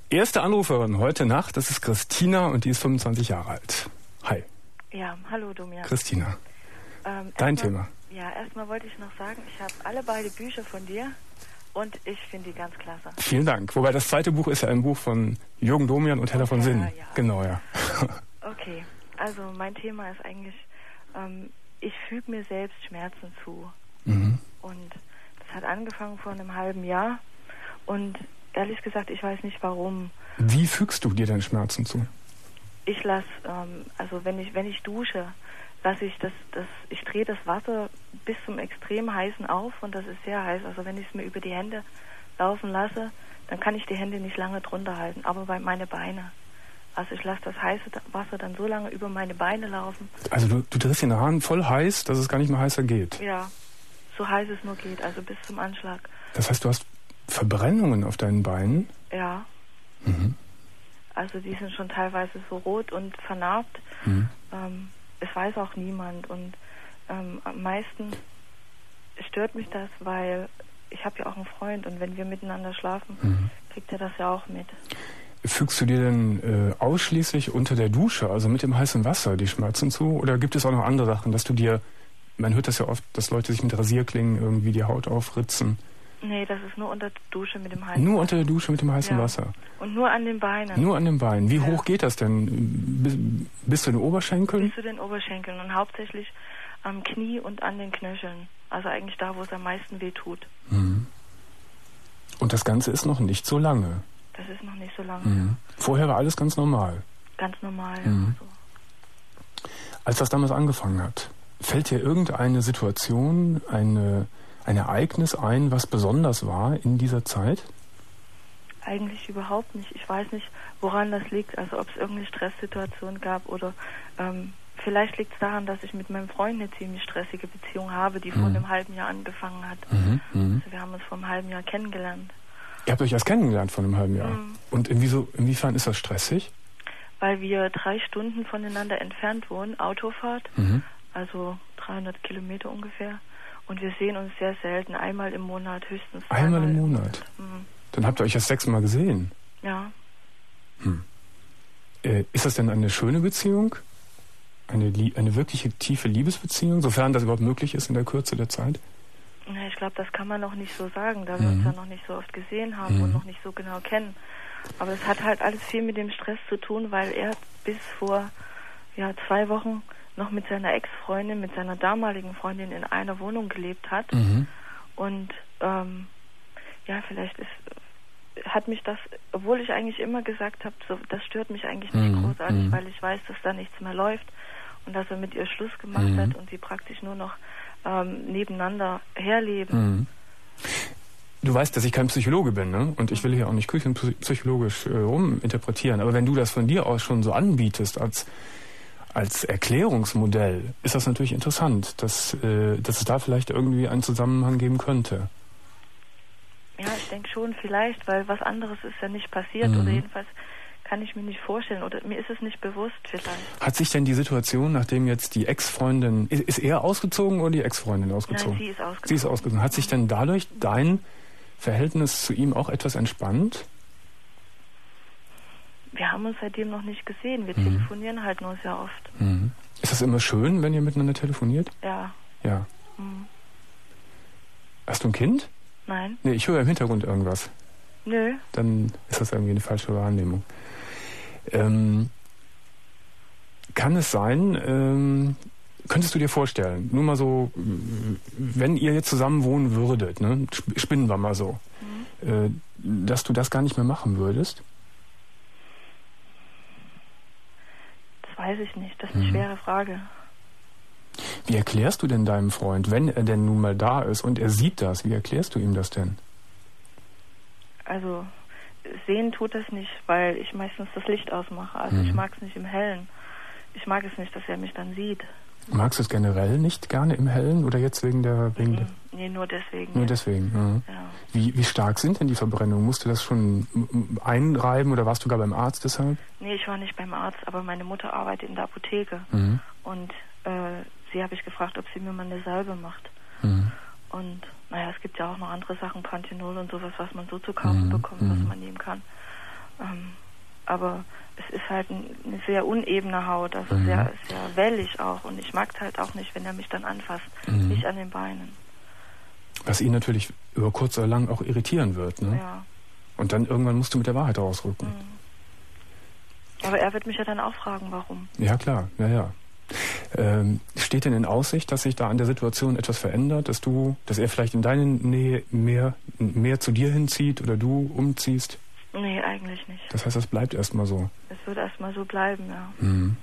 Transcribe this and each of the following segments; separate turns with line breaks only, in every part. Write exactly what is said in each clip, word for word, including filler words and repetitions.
Erste Anruferin heute Nacht, das ist Christina und die ist fünfundzwanzig Jahre alt. Hi.
Ja, hallo Domian.
Christina,
ähm,
dein
erstmal,
Thema.
Ja, erstmal wollte ich noch sagen, ich habe alle beide Bücher von dir und ich finde die ganz klasse.
Vielen Dank. Wobei das zweite Buch ist ja ein Buch von Jürgen Domian und Hella von Sinn.
Ja, ja.
Genau, ja.
Okay, also mein Thema ist eigentlich, ähm, ich füge mir selbst Schmerzen zu.
Mhm.
Und das hat angefangen vor einem halben Jahr und ehrlich gesagt, ich weiß nicht warum.
Wie fügst du dir denn Schmerzen zu?
Ich lasse, ähm, also wenn ich wenn ich dusche, lasse ich das, das ich drehe das Wasser bis zum extrem heißen auf und das ist sehr heiß. Also wenn ich es mir über die Hände laufen lasse, dann kann ich die Hände nicht lange drunter halten, aber bei meine Beine. Also ich lasse das heiße Wasser dann so lange über meine Beine laufen.
Also du, du drehst den Hahn voll heiß, dass es gar nicht mehr heißer geht.
Ja, so heiß es nur geht, also bis zum Anschlag.
Das heißt, du hast Verbrennungen auf deinen Beinen?
Ja.
Mhm.
Also die sind schon teilweise so rot und vernarbt.
Mhm.
Ähm, es weiß auch niemand und ähm, am meisten stört mich das, weil ich habe ja auch einen Freund und wenn wir miteinander schlafen, mhm. kriegt er das ja auch mit.
Fügst du dir denn äh, ausschließlich unter der Dusche, also mit dem heißen Wasser, die Schmerzen zu? Oder gibt es auch noch andere Sachen, dass du dir, man hört das ja oft, dass Leute sich mit Rasierklingen irgendwie die Haut aufritzen?
Nee, das ist nur unter der Dusche mit dem heißen
Nur
Wasser.
unter der Dusche mit dem heißen
ja.
Wasser?
Und nur an den Beinen.
Nur an den Beinen. Wie
ja.
hoch geht das denn? Bis, bis zu den Oberschenkeln?
Bis zu den Oberschenkeln und hauptsächlich am Knie und an den Knöcheln. Also eigentlich da, wo es am meisten weh tut.
Mhm. Und das Ganze ist noch nicht so lange?
Das ist noch nicht so lange.
Mhm. Vorher war alles ganz normal?
Ganz normal,
mhm.
ja. So.
Als das damals angefangen hat, fällt dir irgendeine Situation, eine... ein Ereignis ein, was besonders war in dieser Zeit?
Eigentlich überhaupt nicht. Ich weiß nicht, woran das liegt. Also ob es irgendeine Stresssituation gab oder ähm, vielleicht liegt es daran, dass ich mit meinem Freund eine ziemlich stressige Beziehung habe, die mhm. vor einem halben Jahr angefangen hat.
Mhm, mh.
Also wir haben uns vor einem halben Jahr kennengelernt.
Ihr habt euch erst kennengelernt vor einem halben Jahr?
Mhm.
Und inwieso, inwiefern ist das stressig?
Weil wir drei Stunden voneinander entfernt wohnen, Autofahrt, mhm. also dreihundert Kilometer ungefähr. Und wir sehen uns sehr selten, einmal im Monat, höchstens
einmal im Monat?
Monat. Mhm.
Dann habt ihr euch erst sechsmal gesehen?
Ja.
Hm. Äh, ist das denn eine schöne Beziehung? Eine, eine wirkliche tiefe Liebesbeziehung, sofern das überhaupt möglich ist in der Kürze der Zeit?
Ja, ich glaube, das kann man noch nicht so sagen, da wir
mhm.
uns ja noch nicht so oft gesehen haben mhm. und noch nicht so genau kennen. Aber es hat halt alles viel mit dem Stress zu tun, weil er bis vor ja, zwei Wochen noch mit seiner Ex-Freundin, mit seiner damaligen Freundin in einer Wohnung gelebt hat. Mhm. Und ähm, ja, vielleicht ist, hat mich das, obwohl ich eigentlich immer gesagt habe, so, das stört mich eigentlich nicht mhm. großartig, mhm. weil ich weiß, dass da nichts mehr läuft und dass er mit ihr Schluss gemacht mhm. hat und sie praktisch nur noch ähm, nebeneinander herleben.
Mhm. Du weißt, dass ich kein Psychologe bin, ne? Und ich will hier auch nicht küchenpsychologisch äh, ruminterpretieren, aber wenn du das von dir aus schon so anbietest als Als Erklärungsmodell ist das natürlich interessant, dass, äh, dass es da vielleicht irgendwie einen Zusammenhang geben könnte.
Ja, ich denke schon vielleicht, weil was anderes ist ja nicht passiert mhm. oder jedenfalls kann ich mir nicht vorstellen oder mir ist es nicht bewusst vielleicht.
Hat sich denn die Situation, nachdem jetzt die Ex-Freundin, ist, ist er ausgezogen oder die Ex-Freundin ausgezogen?
Nein, sie ist ausgezogen.
Sie ist ausgezogen. Hat sich denn dadurch dein Verhältnis zu ihm auch etwas entspannt?
Wir haben uns seitdem noch nicht gesehen. Wir mhm. telefonieren halt nur sehr oft.
Mhm. Ist das immer schön, wenn ihr miteinander telefoniert?
Ja.
Ja.
Mhm.
Hast du ein Kind?
Nein.
Nee, ich höre im Hintergrund irgendwas.
Nö.
Dann ist das irgendwie eine falsche Wahrnehmung. Ähm, kann es sein, ähm, könntest du dir vorstellen, nur mal so, wenn ihr jetzt zusammen wohnen würdet, ne, spinnen wir mal so, mhm. äh, dass du das gar nicht mehr machen würdest?
Weiß ich nicht, das ist eine mhm. schwere Frage.
Wie erklärst du denn deinem Freund, wenn er denn nun mal da ist und er sieht das, wie erklärst du ihm das denn?
Also, sehen tut das nicht, weil ich meistens das Licht ausmache. Also mhm. ich mag es nicht im Hellen. Ich mag es nicht, dass er mich dann sieht.
Magst du es generell nicht gerne im Hellen oder jetzt wegen der... Wegen
mhm. Nee, nur deswegen.
Nur
ja.
deswegen, mhm.
ja.
Wie, wie stark sind denn die Verbrennungen? Musst du das schon einreiben oder warst du gar beim Arzt deshalb?
Nee, ich war nicht beim Arzt, aber meine Mutter arbeitet in der Apotheke. Mhm. Und äh, sie habe ich gefragt, ob sie mir mal eine Salbe macht. Mhm. Und naja, es gibt ja auch noch andere Sachen, Panthenol und sowas, was man so zu kaufen mhm. bekommt, was man nehmen kann. Ähm, aber es ist halt ein, eine sehr unebene Haut, also
mhm.
sehr, sehr wellig auch. Und ich mag es halt auch nicht, wenn er mich dann anfasst, mhm. nicht an den Beinen.
Was ihn natürlich über kurz oder lang auch irritieren wird, ne?
Ja.
Und dann irgendwann musst du mit der Wahrheit rausrücken.
Mhm. Aber er wird mich ja dann auch fragen, warum.
Ja, klar, ja, ja. Ähm, steht denn in Aussicht, dass sich da an der Situation etwas verändert, dass du, dass er vielleicht in deine Nähe mehr, mehr zu dir hinzieht oder du umziehst?
Nee, eigentlich nicht.
Das heißt, das bleibt erstmal so.
Es wird erstmal so bleiben, ja.
Mhm.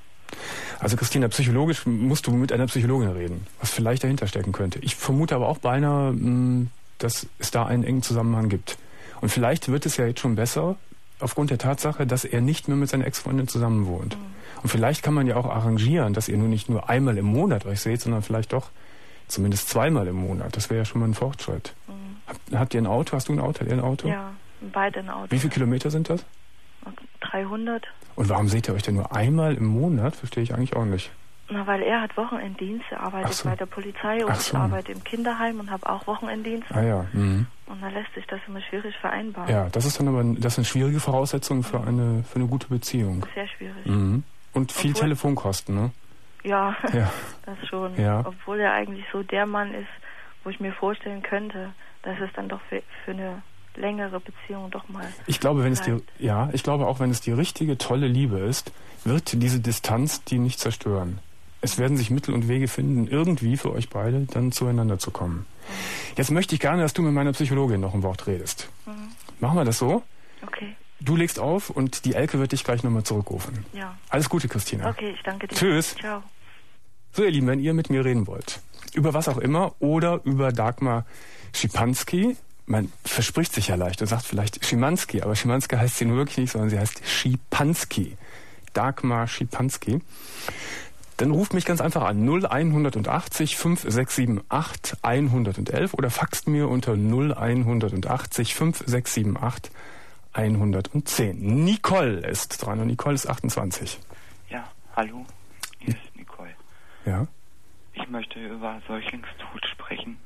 Also Christina, psychologisch musst du mit einer Psychologin reden, was vielleicht dahinter stecken könnte. Ich vermute aber auch beinahe, mh, dass es da einen engen Zusammenhang gibt. Und vielleicht wird es ja jetzt schon besser, aufgrund der Tatsache, dass er nicht mehr mit seiner Ex-Freundin zusammen wohnt. Mhm. Und vielleicht kann man ja auch arrangieren, dass ihr nur nicht nur einmal im Monat euch seht, sondern vielleicht doch zumindest zweimal im Monat. Das wäre ja schon mal ein Fortschritt. Mhm. Habt, habt ihr ein Auto? Hast du ein Auto? Hat ihr ein Auto?
Ja, beide ein Auto.
Wie viele Kilometer sind das?
dreihundert.
Und warum seht ihr euch denn nur einmal im Monat? Verstehe ich eigentlich auch nicht.
Na, weil er hat Wochenenddienst, er arbeitet so. bei der Polizei und so. Ich arbeite im Kinderheim und habe auch Wochenenddienst.
Ah ja. Mhm.
Und da lässt sich das immer schwierig vereinbaren.
Ja, das ist dann aber das sind schwierige Voraussetzungen für eine für eine gute Beziehung.
Sehr schwierig.
Mhm. Und viel
Obwohl,
Telefonkosten, ne?
Ja,
ja.
das schon.
Ja.
Obwohl er eigentlich so der Mann ist, wo ich mir vorstellen könnte, dass es dann doch für, für eine längere Beziehung doch mal.
Ich glaube, wenn bleibt. es die ja, ich glaube auch, wenn es die richtige tolle Liebe ist, wird diese Distanz die nicht zerstören. Es werden sich Mittel und Wege finden, irgendwie für euch beide dann zueinander zu kommen. Mhm. Jetzt möchte ich gerne, dass du mit meiner Psychologin noch ein Wort redest. Mhm. Machen wir das so?
Okay.
Du legst auf und die Elke wird dich gleich nochmal zurückrufen.
Ja.
Alles Gute, Christina.
Okay, ich danke dir.
Tschüss.
Ciao.
So, ihr Lieben, wenn ihr mit mir reden wollt, über was auch immer oder über Dagmar Schipanski, man verspricht sich ja leicht und sagt vielleicht Schimanski, aber Schimanski heißt sie nun wirklich nicht, sondern sie heißt Schipanski. Dagmar Schipanski. Dann ruft mich ganz einfach an null einhundertachtzig fünf sechs sieben acht hundertelf oder faxt mir unter null einhundertachtzig fünf sechs sieben acht hundertzehn. Nicole ist dran und Nicole ist achtundzwanzig.
Ja, hallo, hier ist Nicole.
Ja?
Ich möchte über Säuglingstod sprechen.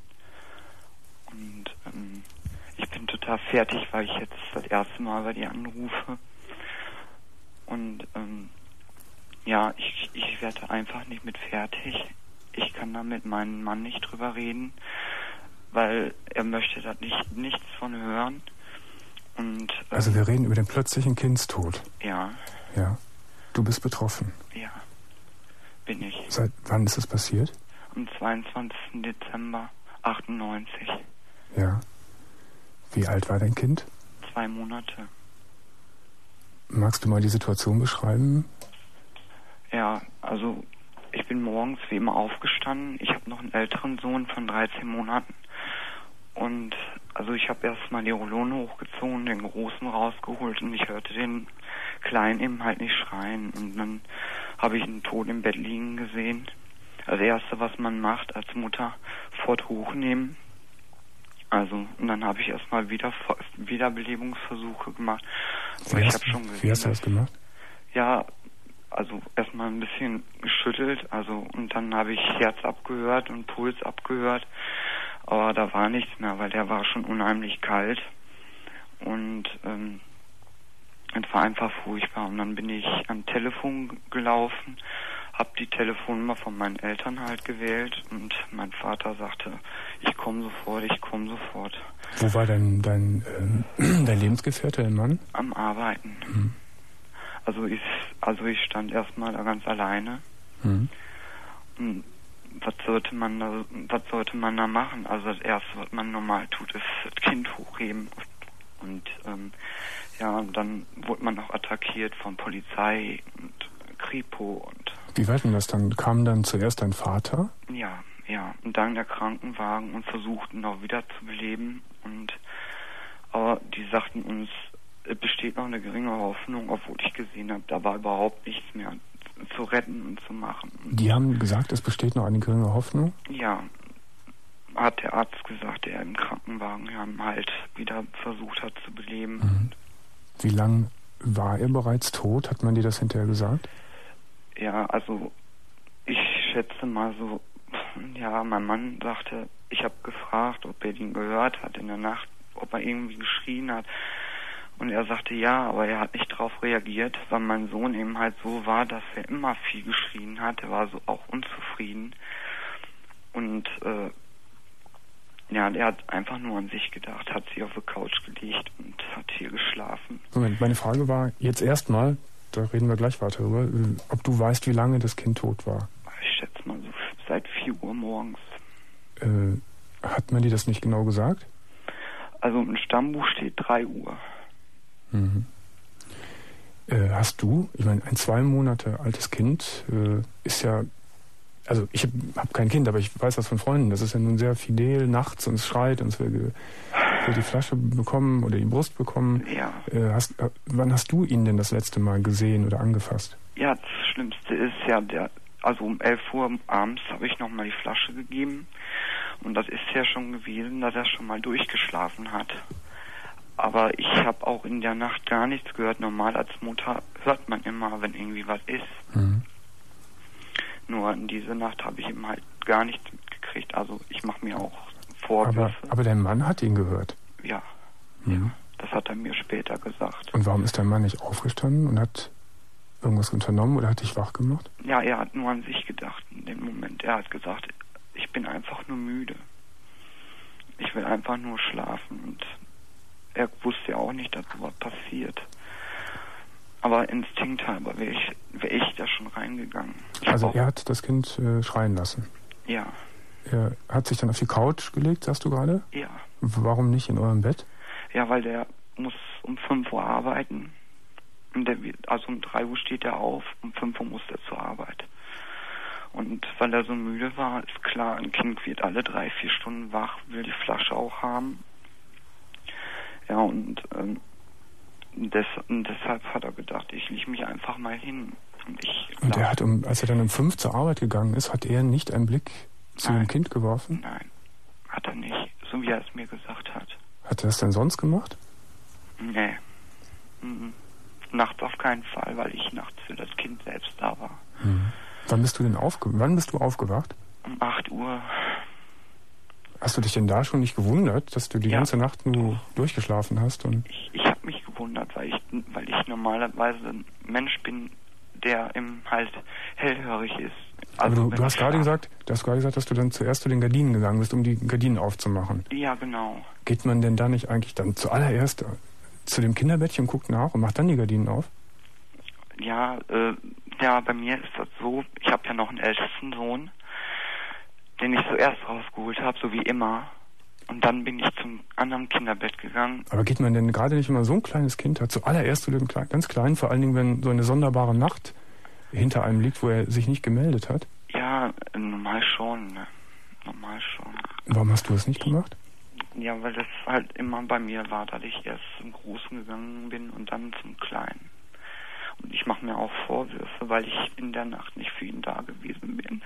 Und ähm, ich bin total fertig, weil ich jetzt das erste Mal bei dir anrufe. Und ähm, ja, ich, ich werde einfach nicht mit fertig. Ich kann da mit meinem Mann nicht drüber reden, weil er möchte da nicht, nichts von hören. Und, ähm,
also wir reden über den plötzlichen Kindstod.
Ja.
Ja. Du bist betroffen.
Ja, bin ich.
Seit wann ist es passiert?
Am zweiundzwanzigsten Dezember achtundneunzig.
Ja. Wie alt war dein Kind?
Zwei Monate.
Magst du mal die Situation beschreiben?
Ja, also ich bin morgens wie immer aufgestanden. Ich habe noch einen älteren Sohn von dreizehn Monaten. Und also ich habe erstmal die Rollone hochgezogen, den Großen rausgeholt und ich hörte den Kleinen eben halt nicht schreien. Und dann habe ich ihn tot im Bett liegen gesehen. Das Erste, was man macht als Mutter, fort hochnehmen. Also, und dann habe ich erstmal wieder Wiederbelebungsversuche gemacht.
Wie, hast, ich schon gesehen, wie hast du das gemacht?
Ja, also erstmal ein bisschen geschüttelt, also und dann habe ich Herz abgehört und Puls abgehört, aber da war nichts mehr, weil der war schon unheimlich kalt und ähm, es war einfach furchtbar. Und dann bin ich am Telefon gelaufen, habe die Telefonnummer von meinen Eltern halt gewählt und mein Vater sagte, ich komme sofort, ich komme sofort.
Wo war dein, dein, äh, dein Lebensgefährte, dein Mann?
Am Arbeiten. Mhm. Also ich, also ich stand erstmal da ganz alleine. Mhm. Und was sollte man da, was sollte man da machen? Also das Erste, was man normal tut, ist das Kind hochheben. Und ähm, ja, und dann wurde man noch attackiert von Polizei und Kripo und.
Wie war denn das dann? Kam dann zuerst dein Vater?
Ja, ja. Und dann der Krankenwagen und versuchten auch wieder zu beleben. Und aber die sagten uns, es besteht noch eine geringe Hoffnung, obwohl ich gesehen habe, da war überhaupt nichts mehr zu retten und zu machen.
Die haben gesagt, es besteht noch eine geringe Hoffnung?
Ja, hat der Arzt gesagt, der im Krankenwagen halt wieder versucht hat zu beleben.
Mhm. Wie lange war er bereits tot? Hat man dir das hinterher gesagt?
Ja, also ich schätze mal so, ja, mein Mann sagte, ich habe gefragt, ob er ihn gehört hat in der Nacht, ob er irgendwie geschrien hat. Und er sagte ja, aber er hat nicht darauf reagiert, weil mein Sohn eben halt so war, dass er immer viel geschrien hat. Er war so auch unzufrieden. Und äh, ja, er hat einfach nur an sich gedacht, hat sich auf die Couch gelegt und hat hier geschlafen.
Moment, meine Frage war jetzt erstmal, da reden wir gleich weiter drüber, ob du weißt, wie lange das Kind tot war.
Ich schätze mal so seit vier Uhr morgens.
Äh, hat man dir das nicht genau gesagt?
Also im Stammbuch steht drei Uhr.
Mhm. Äh, hast du, ich meine, ein zwei Monate altes Kind äh, ist ja, also ich habe hab kein Kind, aber ich weiß das von Freunden, das ist ja nun sehr fidel nachts und es schreit und es will, will die Flasche bekommen oder die Brust bekommen.
Ja.
Äh, hast, äh, wann hast du ihn denn das letzte Mal gesehen oder angefasst?
Ja, das Schlimmste ist ja, der, also um elf Uhr abends habe ich nochmal die Flasche gegeben und das ist ja schon gewesen, dass er schon mal durchgeschlafen hat. Aber ich habe auch in der Nacht gar nichts gehört. Normal als Mutter hört man immer, wenn irgendwie was ist. Mhm. Nur in dieser Nacht habe ich ihm halt gar nichts mitgekriegt. Also ich mache mir auch Vorwürfe.
Aber, aber dein Mann hat ihn gehört?
Ja.
Mhm.
ja. Das hat er mir später gesagt.
Und warum ist dein Mann nicht aufgestanden und hat irgendwas unternommen oder hat dich wach gemacht?
Ja, er hat nur an sich gedacht in dem Moment. Er hat gesagt, ich bin einfach nur müde. Ich will einfach nur schlafen. Und er wusste ja auch nicht, dass sowas passiert. Aber instinkthalber wäre ich, wär ich da schon reingegangen. Ich
also er hat das Kind äh, schreien lassen?
Ja.
Er hat sich dann auf die Couch gelegt, sagst du gerade?
Ja.
Warum nicht in eurem Bett?
Ja, weil der muss um fünf Uhr arbeiten. Und der, also um drei Uhr steht er auf, um fünf Uhr muss er zur Arbeit. Und weil er so müde war, ist klar, ein Kind wird alle drei, vier Stunden wach, will die Flasche auch haben. Ja, und, ähm, des, und deshalb hat er gedacht, ich leg mich einfach mal hin. Und, ich
und er hat, um, als er dann um fünf zur Arbeit gegangen ist, hat er nicht einen Blick zu
Nein.
dem Kind geworfen?
Nein, hat er nicht, so wie er es mir gesagt hat.
Hat er das denn sonst gemacht?
Nee. Mhm. Nachts auf keinen Fall, weil ich nachts für das Kind selbst da war.
Mhm. Wann bist du denn aufge wann bist du aufgewacht?
Um acht Uhr. Hast
du dich denn da schon nicht gewundert, dass du die
ja.
ganze Nacht nur durchgeschlafen hast? Und
ich ich habe mich gewundert, weil ich, weil ich normalerweise ein Mensch bin, der im halt hellhörig ist. Also
Aber du, du hast gerade gesagt, du hast gerade gesagt, dass du dann zuerst zu den Gardinen gegangen bist, um die Gardinen aufzumachen.
Ja, genau.
Geht man denn da nicht eigentlich dann zuallererst zu dem Kinderbettchen und guckt nach und macht dann die Gardinen auf?
Ja, äh, ja, bei mir ist das so, ich habe ja noch einen ältesten Sohn, den ich zuerst rausgeholt habe, so wie immer. Und dann bin ich zum anderen Kinderbett gegangen.
Aber geht man denn gerade nicht, wenn man so ein kleines Kind hat, zuallererst zu dem ganz Kleinen, vor allen Dingen, wenn so eine sonderbare Nacht hinter einem liegt, wo er sich nicht gemeldet hat?
Ja, normal schon, ne? Normal schon.
Warum hast du das nicht gemacht?
Ja, weil das halt immer bei mir war, dass ich erst zum Großen gegangen bin und dann zum Kleinen. Und ich mache mir auch Vorwürfe, weil ich in der Nacht nicht für ihn da gewesen bin.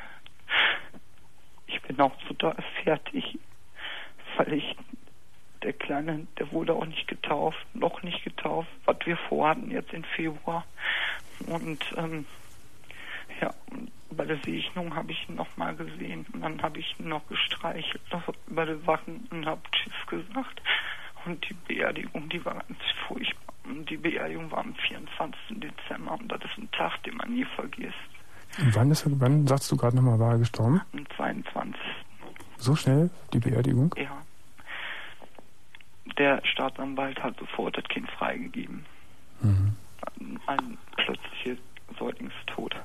Ich bin auch total fertig, weil ich, der Kleine, der wurde auch nicht getauft, noch nicht getauft, was wir vorhatten jetzt im Februar. Und ähm, ja, bei der Segnung habe ich ihn noch mal gesehen und dann habe ich ihn noch gestreichelt über die Wachen und habe Tschüss gesagt. Und die Beerdigung, die war ganz furchtbar. Und die Beerdigung war am vierundzwanzigsten Dezember und das ist ein Tag, den man nie vergisst.
Und wann, ist er, wann sagst du gerade nochmal, war er gestorben?
Am zweiundzwanzigsten
So schnell, die Beerdigung?
Ja. Der Staatsanwalt hat sofort das Kind freigegeben.
Mhm.
Ein, ein plötzlicher Säuglingstod.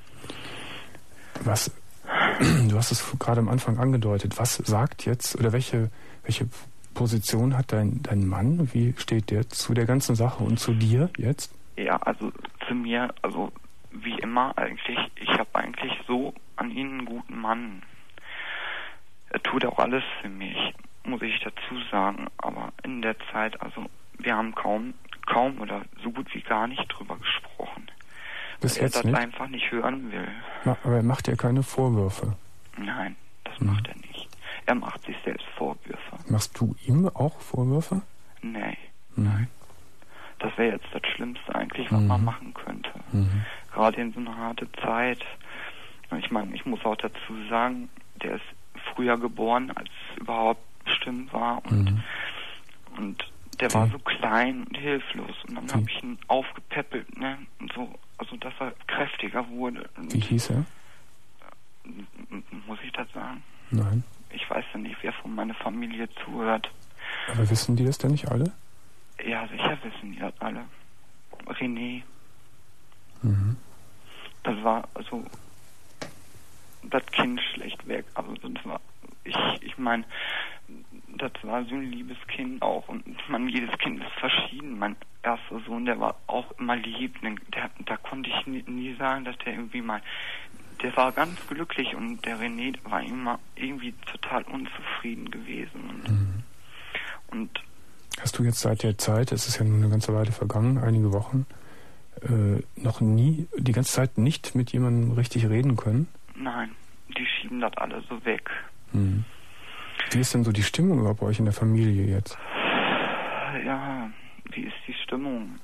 Was, du hast es gerade am Anfang angedeutet, was sagt jetzt, oder welche, welche Position hat dein, dein Mann? Wie steht der zu der ganzen Sache und zu dir jetzt?
Ja, also zu mir, also wie immer eigentlich, ich habe eigentlich so an ihn einen guten Mann. Er tut auch alles für mich, muss ich dazu sagen, aber in der Zeit, also wir haben kaum, kaum oder so gut wie gar nicht drüber gesprochen.
Bis
weil
jetzt
er das
nicht?
einfach nicht hören will.
Aber er macht dir keine Vorwürfe?
Nein, das
hm.
macht er nicht. Er macht sich selbst Vorwürfe.
Machst du ihm auch Vorwürfe?
Nee,
hm.
nein. Das wäre jetzt das Schlimmste eigentlich, was
mhm.
man machen könnte.
Mhm.
Gerade in so einer harte Zeit. Ich meine, ich muss auch dazu sagen, der ist früher geboren, als es überhaupt bestimmt war. Und,
mhm.
und der
Wie?
war so klein und hilflos. Und dann
Wie?
habe ich ihn aufgepäppelt, ne? Und so, also dass er kräftiger wurde. Und
Wie hieß er?
muss ich das sagen?
Nein.
Ich weiß ja nicht, wer von meiner Familie zuhört.
Aber wissen die das denn nicht alle?
Ja, sicher wissen die das alle. René.
Mhm.
Das war also das Kind schlecht weg. Also das war, ich, ich meine, das war so ein liebes Kind auch. Und man, jedes Kind ist verschieden. Mein erster Sohn, der war auch immer lieb. Der, da konnte ich nie, nie sagen, dass der irgendwie mal, der war ganz glücklich und der René war immer irgendwie total unzufrieden gewesen. Und,
Mhm.
und
Hast du jetzt seit der Zeit, es ist ja nun eine ganze Weile vergangen, einige Wochen, äh, noch nie, die ganze Zeit nicht mit jemandem richtig reden können?
nein, die schieben das alle so weg.
Mhm. Wie ist denn so die Stimmung überhaupt bei euch in der Familie jetzt?
Ja, wie ist die Stimmung?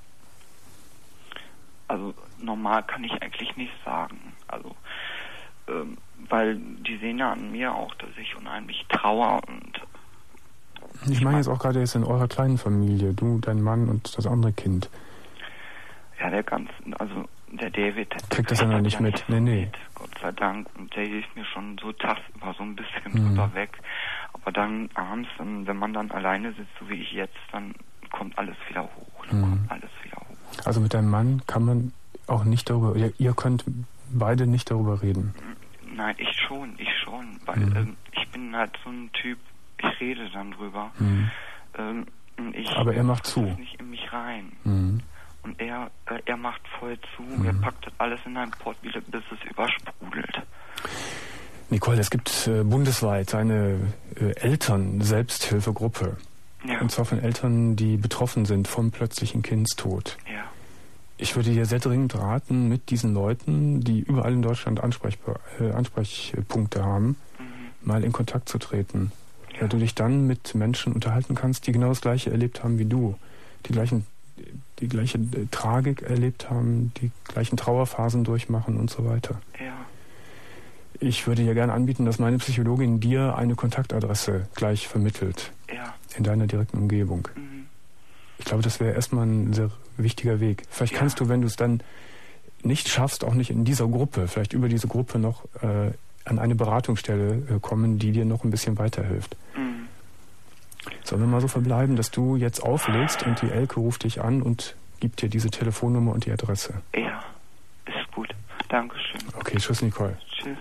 Also normal kann ich eigentlich nicht sagen. Also ähm, weil die sehen ja an mir auch, dass ich unheimlich trauer und
Ich meine jetzt auch gerade jetzt in eurer kleinen Familie, du, dein Mann und das andere Kind.
ja, der ganze, also der David der
Kriegt das ja noch nicht mit. Nee, nee.
mit, Gott sei Dank. Und der hilft mir schon so tagsüber so ein bisschen
Mhm.
drüber weg. Aber dann abends, dann, wenn man dann alleine sitzt, so wie ich jetzt, dann kommt alles wieder hoch. Dann
Mhm.
kommt alles wieder hoch.
Also mit deinem Mann kann man auch nicht darüber, ihr, ihr könnt beide nicht darüber reden.
Nein, ich schon, ich schon. Weil
Mhm.
ähm, ich bin halt so ein Typ, ich rede dann drüber.
Mhm.
Ähm, ich
Aber er macht
drück
zu.
das nicht in mich rein.
Mhm.
Und er, äh, er macht voll zu.
Mhm.
Er packt das alles in einen Pott, bis es übersprudelt.
Nicole, es gibt äh, bundesweit eine äh, Eltern-Selbsthilfegruppe.
Ja.
Und zwar von Eltern, die betroffen sind vom plötzlichen Kindstod.
Ja.
Ich würde dir sehr dringend raten, mit diesen Leuten, die überall in Deutschland Ansprechbar- äh, Ansprechpunkte haben,
Mhm.
mal in Kontakt zu treten.
Ja.
Weil du dich dann mit Menschen unterhalten kannst, die genau das Gleiche erlebt haben wie du. Die gleichen, die gleiche äh, Tragik erlebt haben, die gleichen Trauerphasen durchmachen und so weiter.
Ja.
Ich würde dir gerne anbieten, dass meine Psychologin dir eine Kontaktadresse gleich vermittelt
Ja.
in deiner direkten Umgebung.
Mhm.
Ich glaube, das wäre erstmal ein sehr wichtiger Weg. Vielleicht
Ja.
kannst du, wenn du es dann nicht schaffst, auch nicht in dieser Gruppe, vielleicht über diese Gruppe noch äh, an eine Beratungsstelle äh, kommen, die dir noch ein bisschen weiterhilft.
Mhm.
Sollen wir mal so verbleiben, dass du jetzt auflegst und die Elke ruft dich an und gibt dir diese Telefonnummer und die Adresse?
Ja. Ist gut. Dankeschön.
Okay, tschüss Nicole.
Tschüss.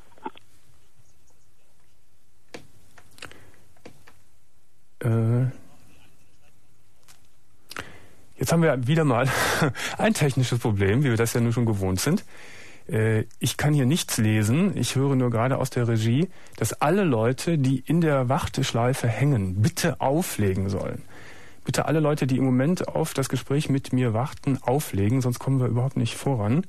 Äh, jetzt haben wir wieder mal ein technisches Problem, wie wir das ja nun schon gewohnt sind. Äh, ich kann hier nichts lesen. Ich höre nur gerade aus der Regie, dass alle Leute, die in der Warteschleife hängen, bitte auflegen sollen. Bitte alle Leute, die im Moment auf das Gespräch mit mir warten, auflegen, sonst kommen wir überhaupt nicht voran.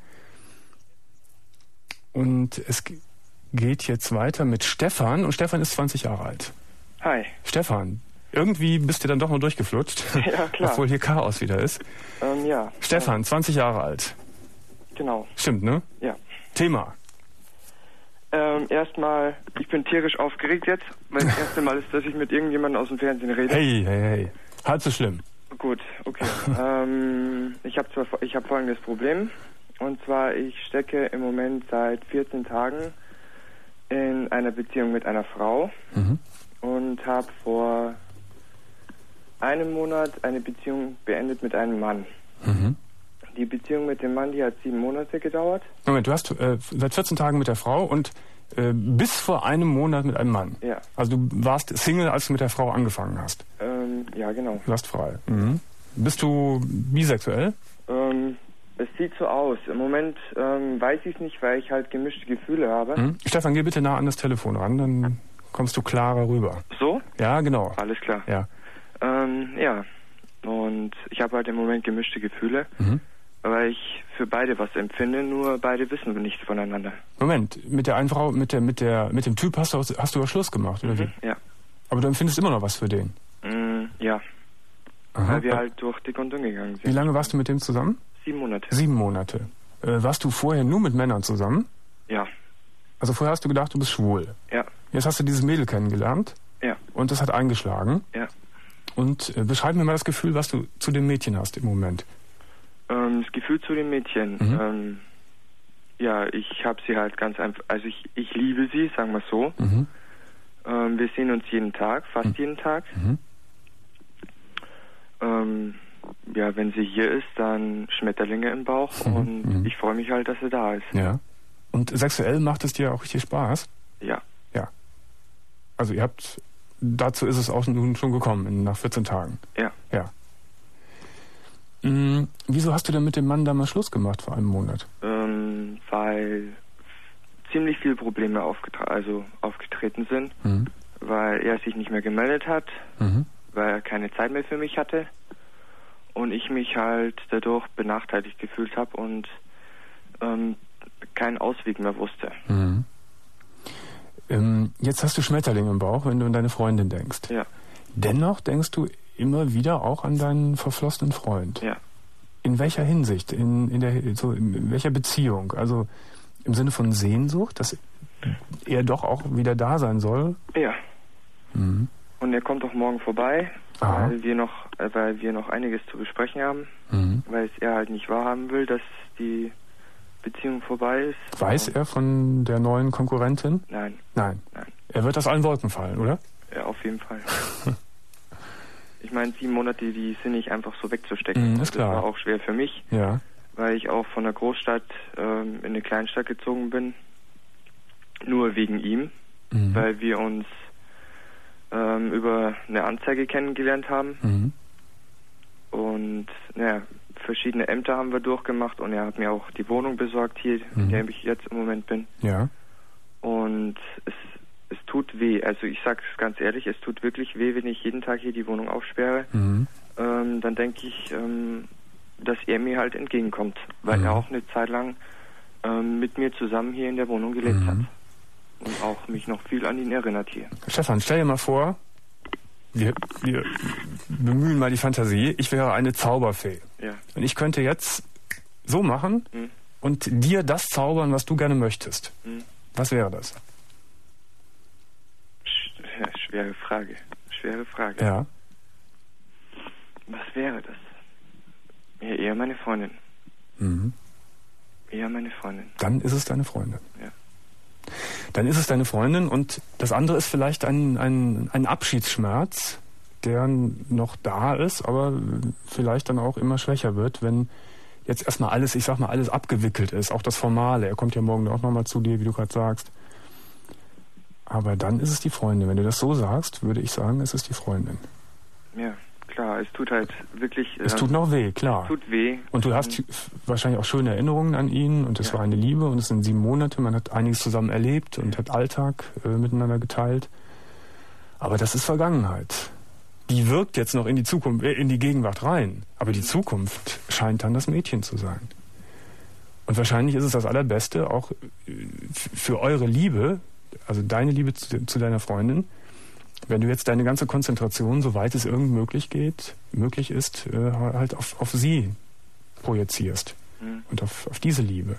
Und es g- geht jetzt weiter mit Stefan. Und Stefan ist zwanzig Jahre alt.
Hi.
Stefan, irgendwie bist du dann doch mal durchgeflutscht.
Ja, klar.
Obwohl hier Chaos wieder ist.
Ähm, ja.
Stefan, zwanzig Jahre alt.
Genau.
Stimmt, ne?
Ja.
Thema.
Ähm, erstmal, ich bin tierisch aufgeregt jetzt, weil das erste Mal ist, dass ich mit irgendjemandem aus dem Fernsehen rede.
Hey, hey, hey. Halb so schlimm.
Gut, okay. ähm, ich habe zwar, ich habe folgendes Problem. Und zwar, ich stecke im Moment seit vierzehn Tagen in einer Beziehung mit einer Frau
Mhm.
und habe vor einem Monat eine Beziehung beendet mit einem Mann.
Mhm.
Die Beziehung mit dem Mann, die hat sieben Monate gedauert.
Moment, du hast äh, seit vierzehn Tagen mit der Frau und äh, bis vor einem Monat mit einem Mann.
Ja.
Also du warst Single, als du mit der Frau angefangen hast.
Ähm, ja, genau.
Du warst frei. Mhm. Bist du bisexuell?
Ähm, es sieht so aus. Im Moment ähm, weiß ich es nicht, weil ich halt gemischte Gefühle habe.
Mhm. Stefan, geh bitte nah an das Telefon ran, dann kommst du klarer rüber.
So?
Ja, genau.
Alles klar.
Ja.
Ähm, ja. Und ich habe halt im Moment gemischte Gefühle,
Mhm.
weil ich für beide was empfinde, nur beide wissen nichts voneinander.
Moment, mit der einen Frau, mit der, mit der, mit dem Typ hast du, hast du ja Schluss gemacht, oder wie?
Ja.
Aber du empfindest immer noch was für den.
Mm, ja.
Aha.
Weil wir halt durch dick und dünn gegangen sind.
Wie lange warst du mit dem zusammen?
Sieben Monate.
Sieben Monate. Äh, warst du vorher nur mit Männern zusammen?
Ja.
Also vorher hast du gedacht, du bist schwul.
Ja.
Jetzt hast du dieses Mädel kennengelernt
Ja.
und das hat eingeschlagen.
Ja.
Und äh, beschreib mir mal das Gefühl, was du zu dem Mädchen hast im Moment.
Ähm, das Gefühl zu dem Mädchen,
Mhm.
ähm, ja, ich habe sie halt ganz einfach, also ich, ich liebe sie, sagen wir so.
Mhm.
Ähm, wir sehen uns jeden Tag, fast
Mhm.
jeden Tag.
Mhm.
Ähm, ja, wenn sie hier ist, dann Schmetterlinge im Bauch
Mhm.
und
Mhm.
ich freue mich halt, dass sie da ist.
Ja. Und sexuell macht es dir auch richtig Spaß?
Ja.
Ja. Also ihr habt, dazu ist es auch nun schon gekommen, in, nach vierzehn Tagen.
Ja.
Ja. Hm, wieso hast du denn mit dem Mann damals Schluss gemacht vor einem Monat?
Ähm, weil ziemlich viele Probleme aufgetra- also aufgetreten sind,
Mhm.
weil er sich nicht mehr gemeldet hat,
Mhm.
weil er keine Zeit mehr für mich hatte und ich mich halt dadurch benachteiligt gefühlt habe und ähm, keinen Ausweg mehr wusste.
Mhm. Ähm, jetzt hast du Schmetterlinge im Bauch, wenn du an deine Freundin denkst.
Ja,
Dennoch denkst du immer wieder auch an deinen verflossenen Freund.
ja.
In welcher Hinsicht? In, in, der, so in welcher Beziehung? Also im Sinne von Sehnsucht, dass er doch auch wieder da sein soll?
Ja.
Mhm.
Und er kommt auch morgen vorbei,
Aha.
weil wir noch, äh, weil wir noch einiges zu besprechen haben,
Mhm.
weil es er halt nicht wahrhaben will, dass die Beziehung vorbei ist.
Weiß
Und
er von der neuen Konkurrentin?
Nein,
Nein.
nein.
Er wird aus allen Wolken fallen, oder?
Ja, auf jeden Fall. Ich meine, sieben Monate, die sind nicht einfach so wegzustecken.
Mm, ist klar.
Das war auch schwer für mich,
Ja.
weil ich auch von der Großstadt ähm, in eine Kleinstadt gezogen bin. Nur wegen ihm,
Mhm.
weil wir uns ähm, über eine Anzeige kennengelernt haben.
Mhm.
Und naja, verschiedene Ämter haben wir durchgemacht und er hat mir auch die Wohnung besorgt hier,
Mhm.
in der ich jetzt im Moment bin.
Ja.
Und es, es tut weh. Also ich sage es ganz ehrlich, es tut wirklich weh, wenn ich jeden Tag hier die Wohnung aufsperre.
Mhm.
Ähm, dann denke ich, ähm, dass er mir halt entgegenkommt, weil
Mhm.
er auch eine Zeit lang ähm, mit mir zusammen hier in der Wohnung gelebt
Mhm.
hat. Und auch mich noch viel an ihn erinnert hier.
Stefan, stell dir mal vor, wir, wir bemühen mal die Fantasie, ich wäre eine Zauberfee.
Ja.
Und ich könnte jetzt so machen
Hm.
und dir das zaubern, was du gerne möchtest.
Hm.
Was wäre das?
Sch ja, schwere Frage. Schwere Frage.
Ja.
Was wäre das? Ja, eher meine Freundin.
Mhm.
Eher meine Freundin.
Dann ist es deine Freundin.
Ja.
Dann ist es deine Freundin und das andere ist vielleicht ein, ein, ein Abschiedsschmerz, der noch da ist, aber vielleicht dann auch immer schwächer wird, wenn jetzt erstmal alles, ich sag mal, alles abgewickelt ist, auch das Formale. Er kommt ja morgen auch nochmal zu dir, wie du gerade sagst. Aber dann ist es die Freundin. Wenn du das so sagst, würde ich sagen, es ist die Freundin.
Ja, klar, es tut halt wirklich...
Es
ähm,
tut noch weh, klar.
Es tut weh.
Und du hast wahrscheinlich auch schöne Erinnerungen an ihn und es
Ja.
war eine Liebe und es sind sieben Monate, man hat einiges zusammen erlebt und hat Alltag äh, miteinander geteilt. Aber das ist Vergangenheit. Die wirkt jetzt noch in die Zukunft, äh, in die Gegenwart rein. Aber die Zukunft scheint dann das Mädchen zu sein. Und wahrscheinlich ist es das Allerbeste, auch äh, f- für eure Liebe, also deine Liebe zu, zu deiner Freundin, wenn du jetzt deine ganze Konzentration, soweit es irgend möglich geht, möglich ist, äh, halt auf, auf sie projizierst
Mhm.
und auf, auf diese Liebe.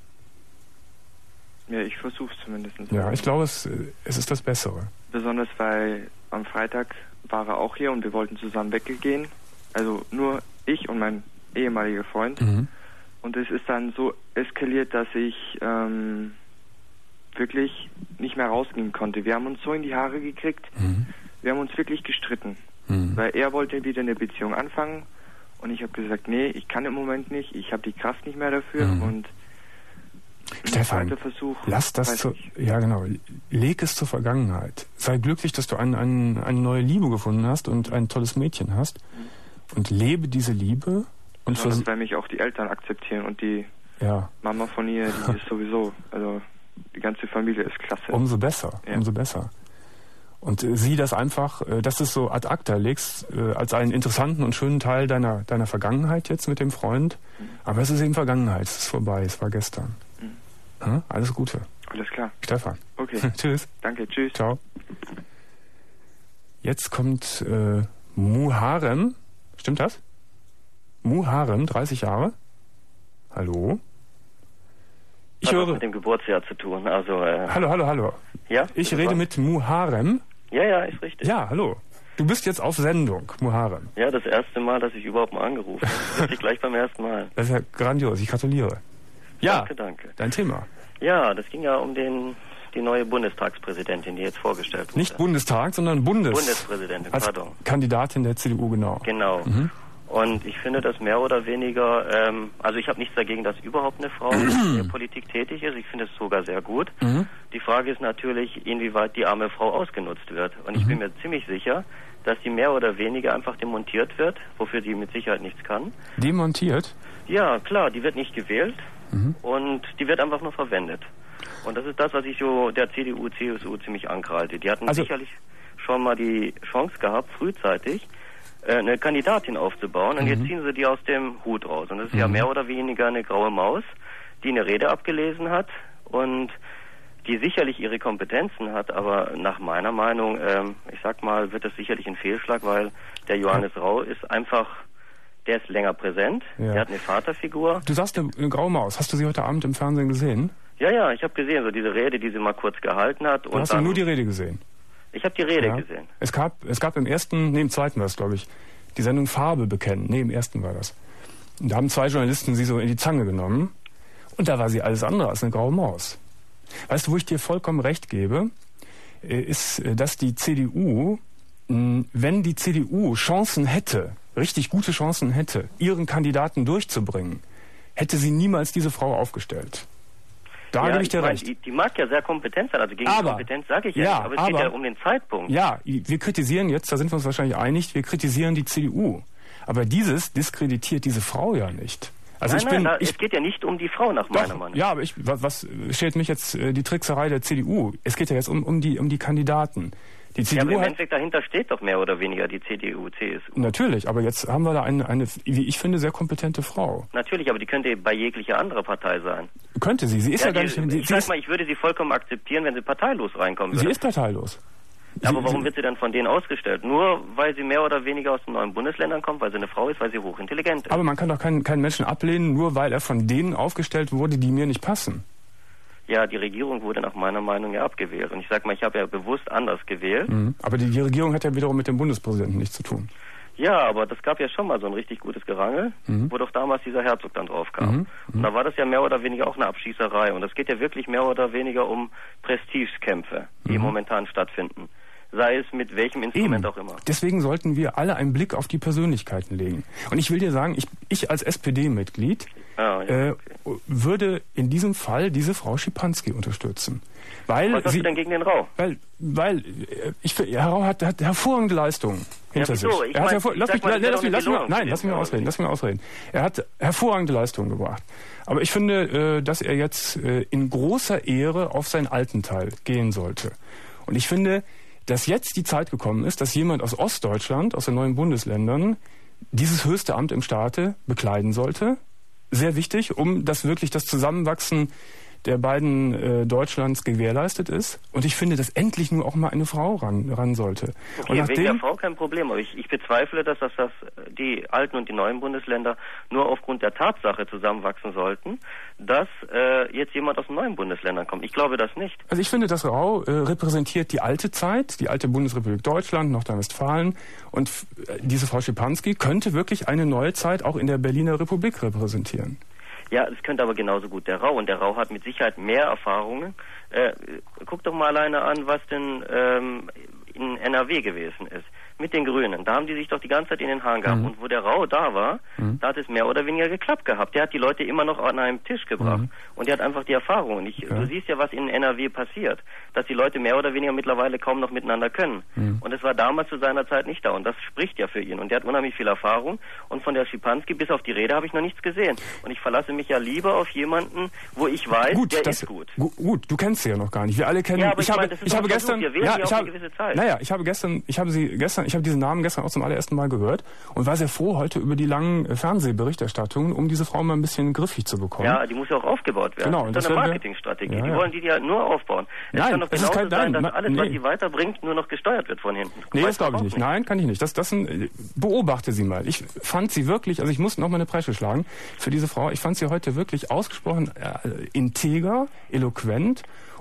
Ja, ich versuche es zumindest.
Ja, ich glaube, es, äh, es ist das Bessere.
Besonders weil am Freitag war er auch hier und wir wollten zusammen weggehen. Also nur ich und mein ehemaliger Freund.
Mhm.
Und es ist dann so eskaliert, dass ich ähm, wirklich nicht mehr rausgehen konnte. Wir haben uns so in die Haare gekriegt.
Mhm.
Wir haben uns wirklich gestritten.
Mhm.
Weil er wollte wieder eine Beziehung anfangen. Und ich habe gesagt, nee, ich kann im Moment nicht. Ich habe die Kraft nicht mehr dafür.
Mhm.
Und
Stefan,
zweiter Versuch,
lass das
weiß
zu,
ich.
ja genau, leg es zur Vergangenheit. Sei glücklich, dass du ein, ein, eine neue Liebe gefunden hast und ein tolles Mädchen hast und lebe diese Liebe und
Besonders,
versuch,
weil mich auch die Eltern akzeptieren und die
ja,
Mama von ihr, die ist sowieso, also die ganze Familie ist klasse.
umso besser,
Ja.
umso besser. Und äh, sieh das einfach, äh, dass du es so ad acta legst, äh, als einen interessanten und schönen Teil deiner, deiner Vergangenheit jetzt mit dem Freund.
Mhm.
Aber es ist eben Vergangenheit, es ist vorbei, es war gestern.
Mhm.
Ja, alles Gute.
Alles klar.
Stefan.
Okay.
Tschüss.
Danke. Tschüss.
Ciao. Jetzt kommt äh, Muharrem. Stimmt das? Muharrem, dreißig Jahre. Hallo? Ich
Hat was
höre.
mit dem Geburtsjahr zu tun. Also, äh,
Hallo, hallo, hallo.
ja?
Ich
bitte
rede
was?
mit Muharrem.
Ja, ja, ist richtig.
Ja, hallo. Du bist jetzt auf Sendung, Muharrem.
Ja, das erste Mal, dass ich überhaupt mal angerufen habe. Das ist gleich beim ersten Mal.
Das ist ja grandios, ich gratuliere. Ja,
danke, danke.
Dein Thema.
Ja, das ging ja um den, die neue Bundestagspräsidentin, die jetzt vorgestellt wurde.
Nicht Bundestag, sondern Bundes...
Bundespräsidentin,
als
pardon.
Kandidatin der C D U, genau.
Genau. Mhm. Und ich finde das mehr oder weniger, ähm, also ich habe nichts dagegen, dass überhaupt eine Frau in der Politik tätig ist. Ich finde es sogar sehr gut. Mhm. Die Frage ist natürlich, inwieweit die arme Frau ausgenutzt wird. Und ich mhm. bin mir ziemlich sicher, dass die mehr oder weniger einfach demontiert wird, wofür sie mit Sicherheit nichts kann.
Demontiert?
Ja, klar, die wird nicht gewählt mhm. und die wird einfach nur verwendet. Und das ist das, was ich so der C D U, C S U ziemlich ankreide. Die hatten also sicherlich schon mal die Chance gehabt, frühzeitig eine Kandidatin aufzubauen und mhm. jetzt ziehen sie die aus dem Hut raus. Und das ist mhm. ja mehr oder weniger eine graue Maus, die eine Rede abgelesen hat und die sicherlich ihre Kompetenzen hat, aber nach meiner Meinung, ähm, ich sag mal, wird das sicherlich ein Fehlschlag, weil der Johannes Rau ist einfach, der ist länger präsent, ja. Der hat eine Vaterfigur.
Du sagst eine, eine graue Maus, hast du sie heute Abend im Fernsehen gesehen?
Ja, ja, ich habe gesehen, so diese Rede, die sie mal kurz gehalten hat.
Du
und
hast dann nur die Rede gesehen?
Ich habe die Rede
ja.
gesehen.
Es gab, es gab im ersten, nee, im zweiten war es, glaube ich, die Sendung Farbe bekennen. Nee, im ersten war das. Und da haben zwei Journalisten sie so in die Zange genommen. Und da war sie alles andere als eine graue Maus. Weißt du, wo ich dir vollkommen recht gebe, ist, dass die C D U, wenn die C D U Chancen hätte, richtig gute Chancen hätte, ihren Kandidaten durchzubringen, hätte sie niemals diese Frau aufgestellt. Da
ja,
gebe ich dir
ich mein,
recht.
Die, die mag ja sehr kompetent sein, also gegen
aber,
die Kompetenz sage ich ja,
ja
nicht, aber es
aber,
geht ja um den Zeitpunkt.
Ja, wir kritisieren jetzt, da sind wir uns wahrscheinlich einig, wir kritisieren die C D U. Aber dieses diskreditiert diese Frau ja nicht. Also
nein,
ich
nein,
bin,
da,
ich,
es geht ja nicht um die Frau nach
doch,
meiner Meinung.
Ja, aber ich, was, was stellt mich jetzt äh, die Trickserei der C D U? Es geht ja jetzt um, um, die, um die Kandidaten. Die C D U
ja, aber im
hat,
Endeffekt dahinter steht doch mehr oder weniger die C D U, C S U.
Natürlich, aber jetzt haben wir da eine, eine, wie ich finde, sehr kompetente Frau.
Natürlich, aber die könnte bei jeglicher anderer Partei sein.
Könnte sie, sie ist ja, ja gar nicht...
Die, ich sag mal, ich würde sie vollkommen akzeptieren, wenn sie parteilos reinkommen würde.
Sie ist parteilos.
Ja, aber
sie,
warum
sie,
wird sie dann von denen ausgestellt? Nur weil sie mehr oder weniger aus den neuen Bundesländern kommt, weil sie eine Frau ist, weil sie hochintelligent ist.
Aber man kann doch keinen, keinen Menschen ablehnen, nur weil er von denen aufgestellt wurde, die mir nicht passen.
Ja, die Regierung wurde nach meiner Meinung ja abgewählt. Und ich sag mal, ich habe ja bewusst anders gewählt.
Mhm. Aber die, die Regierung hat ja wiederum mit dem Bundespräsidenten nichts zu tun.
Ja, aber das gab ja schon mal so ein richtig gutes Gerangel, mhm. wo doch damals dieser Herzog dann drauf kam. Mhm. Und da war das ja mehr oder weniger auch eine Abschießerei. Und es geht ja wirklich mehr oder weniger um Prestigekämpfe, die mhm. momentan stattfinden. Sei es mit welchem Instrument
Eben.
auch immer.
Deswegen sollten wir alle einen Blick auf die Persönlichkeiten legen. Und ich will dir sagen, ich, ich als S P D-Mitglied
ah, ja,
äh,
okay.
würde in diesem Fall diese Frau Schipanski unterstützen. Weil
Was hast
sie,
du denn gegen den Rau?
Weil, weil ich, Herr Rau hat, hat hervorragende Leistungen hinter
ja,
sich.
So, ich
er hat
mein,
hervor, lass mich,
mal,
lass mich, lass mich, nein, lass mich mal ausreden, lass mich mal ausreden. Er hat hervorragende Leistungen gebracht. Aber ich finde, äh, dass er jetzt äh, in großer Ehre auf seinen alten Teil gehen sollte. Und ich finde, dass jetzt die Zeit gekommen ist, dass jemand aus Ostdeutschland, aus den neuen Bundesländern, dieses höchste Amt im Staate bekleiden sollte. Sehr wichtig, um dass wirklich das Zusammenwachsen der beiden äh, Deutschlands gewährleistet ist. Und ich finde, dass endlich nur auch mal eine Frau ran, ran sollte.
Okay,
und nachdem,
wegen der Frau kein Problem, aber ich, ich bezweifle, dass das, das die alten und die neuen Bundesländer nur aufgrund der Tatsache zusammenwachsen sollten, dass äh, jetzt jemand aus den neuen Bundesländern kommt. Ich glaube das nicht.
Also ich finde, dass Rau äh, repräsentiert die alte Zeit, die alte Bundesrepublik Deutschland, Nordrhein-Westfalen. Und äh, diese Frau Schipanski könnte wirklich eine neue Zeit auch in der Berliner Republik repräsentieren.
Ja, es könnte aber genauso gut der Rau. Und der Rau hat mit Sicherheit mehr Erfahrungen. Äh, guck doch mal alleine an, was denn ähm, in N R W gewesen ist. Mit den Grünen. Da haben die sich doch die ganze Zeit in den Haaren gehabt. Mhm. Und wo der Rau da war, mhm. da hat es mehr oder weniger geklappt gehabt. Der hat die Leute immer noch an einem Tisch gebracht. Mhm. Und der hat einfach die Erfahrung. Und ich, ja. du siehst ja, was in N R W passiert. Dass die Leute mehr oder weniger mittlerweile kaum noch miteinander können. Mhm. Und es war damals zu seiner Zeit nicht da. Und das spricht ja für ihn. Und der hat unheimlich viel Erfahrung. Und von der Schipanski bis auf die Rede habe ich noch nichts gesehen. Und ich verlasse mich ja lieber auf jemanden, wo ich weiß,
gut,
der
das,
ist gut.
Gu gut, du kennst sie ja noch gar nicht. Wir alle kennen.
Ja, aber
ich,
ich
habe,
meine, das ist
ich habe gestern,
Wir wählen
ja,
ja
ich
auch
habe,
eine gewisse Zeit.
naja, ich habe gestern, ich habe sie gestern, ich habe diesen Namen gestern auch zum allerersten Mal gehört und war sehr froh heute über die langen äh, Fernsehberichterstattungen, um diese Frau mal ein bisschen griffig zu bekommen.
Ja, die muss ja auch aufgebaut werden.
Genau,
das ist doch eine Marketingstrategie. Ja, ja. Die wollen die ja nur aufbauen. Es
nein,
kann doch
das ist kein,
sein,
nein,
dass alles,
nee.
was sie weiterbringt, nur noch gesteuert wird von hinten.
Nee, das glaube ich nicht. nicht. Nein, kann ich nicht. Das, das sind, beobachte sie mal. Ich fand sie wirklich, also ich muss noch mal eine Presche schlagen für diese Frau. Ich fand sie heute wirklich ausgesprochen äh, integer, eloquent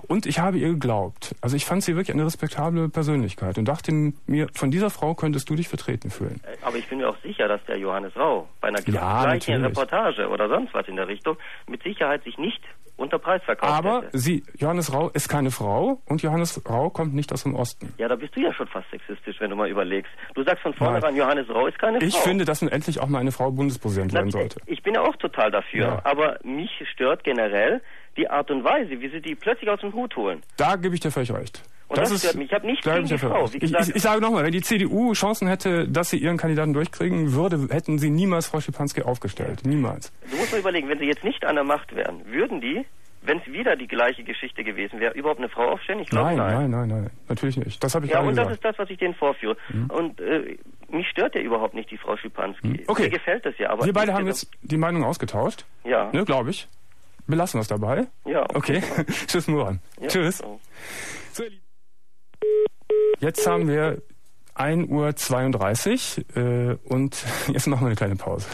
Und ich habe ihr geglaubt. Also ich fand sie wirklich eine respektable Persönlichkeit und dachte mir, von dieser Frau könntest du dich vertreten fühlen.
Aber ich bin mir auch sicher, dass der Johannes Rau bei einer
ja,
gleichen
natürlich.
Reportage oder sonst was in der Richtung mit Sicherheit sich nicht unter Preis verkauft
Aber
hätte.
sie, Johannes Rau ist keine Frau und Johannes Rau kommt nicht aus dem Osten.
Ja, da bist du ja schon fast sexistisch, wenn du mal überlegst. Du sagst von vornherein, Johannes Rau ist keine
Ich
Frau.
Ich finde, dass nun endlich auch mal eine Frau Bundespräsident werden sollte.
Ich bin ja auch total dafür,
Ja.
aber mich stört generell die Art und Weise, wie sie die plötzlich aus dem Hut holen.
Da gebe ich dir völlig recht.
Und das, das stört mich. Ich habe nichts gegen die Frau. Wie
ich,
gesagt,
ich, ich sage nochmal, wenn die C D U Chancen hätte, dass sie ihren Kandidaten durchkriegen würde, hätten sie niemals Frau Schipanski aufgestellt. Ja. Niemals.
Du musst mal überlegen, wenn sie jetzt nicht an der Macht wären, würden die, wenn es wieder die gleiche Geschichte gewesen wäre, überhaupt eine Frau aufstellen? Ich glaube
nein,
nein.
Nein, nein, nein, natürlich nicht. Das habe ich
ja,
gerade
gesagt. Ja, und
gesagt.
das ist das, was ich denen vorführe. Mhm. Und äh, mich stört ja überhaupt nicht die Frau Schipanski. Mhm. Okay. Mir gefällt das ja. Aber
wir beide haben jetzt die Meinung ausgetauscht.
Ja.
Ne, glaube ich. Belassen wir es dabei.
Ja.
Okay. okay. Tschüss, Muran.
Ja,
Tschüss.
So.
So, jetzt haben wir ein Uhr zweiunddreißig äh, und jetzt machen wir eine kleine Pause.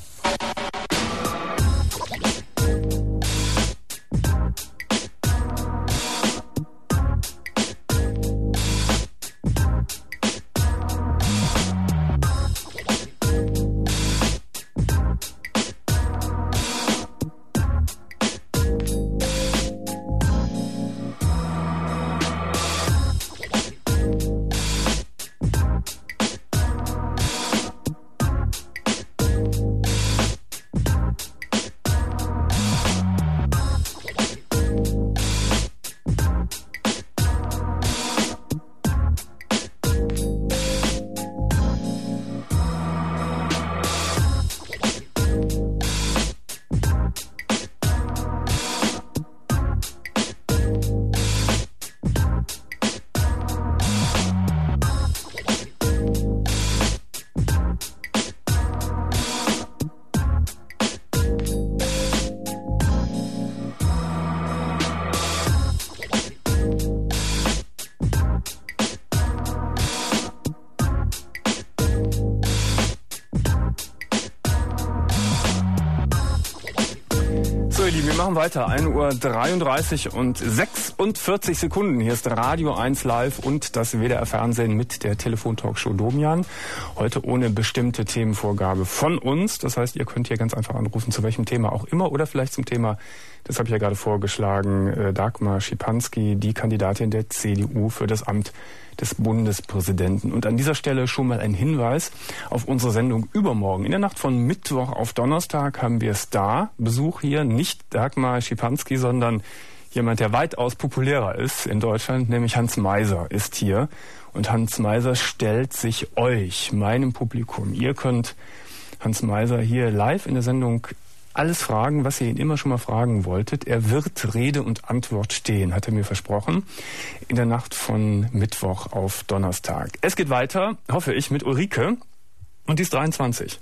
Wir machen weiter. ein Uhr dreiunddreißig und sechsundvierzig Sekunden. Hier ist Radio eins Live und das W D R Fernsehen mit der Telefontalkshow Domian. Heute ohne bestimmte Themenvorgabe von uns. Das heißt, ihr könnt hier ganz einfach anrufen, zu welchem Thema auch immer oder vielleicht zum Thema, das habe ich ja gerade vorgeschlagen, Dagmar Schipanski, die Kandidatin der C D U für das Amt des Bundespräsidenten. Und an dieser Stelle schon mal ein Hinweis auf unsere Sendung übermorgen. In der Nacht von Mittwoch auf Donnerstag haben wir Star-Besuch hier. Nicht Dagmar Schipanski, sondern jemand, der weitaus populärer ist in Deutschland, nämlich Hans Meiser ist hier. Und Hans Meiser stellt sich euch, meinem Publikum. Ihr könnt Hans Meiser hier live in der Sendung alles fragen, was ihr ihn immer schon mal fragen wolltet. Er wird Rede und Antwort stehen, hat er mir versprochen, in der Nacht von Mittwoch auf Donnerstag. Es geht weiter, hoffe ich, mit Ulrike und die ist dreiundzwanzig.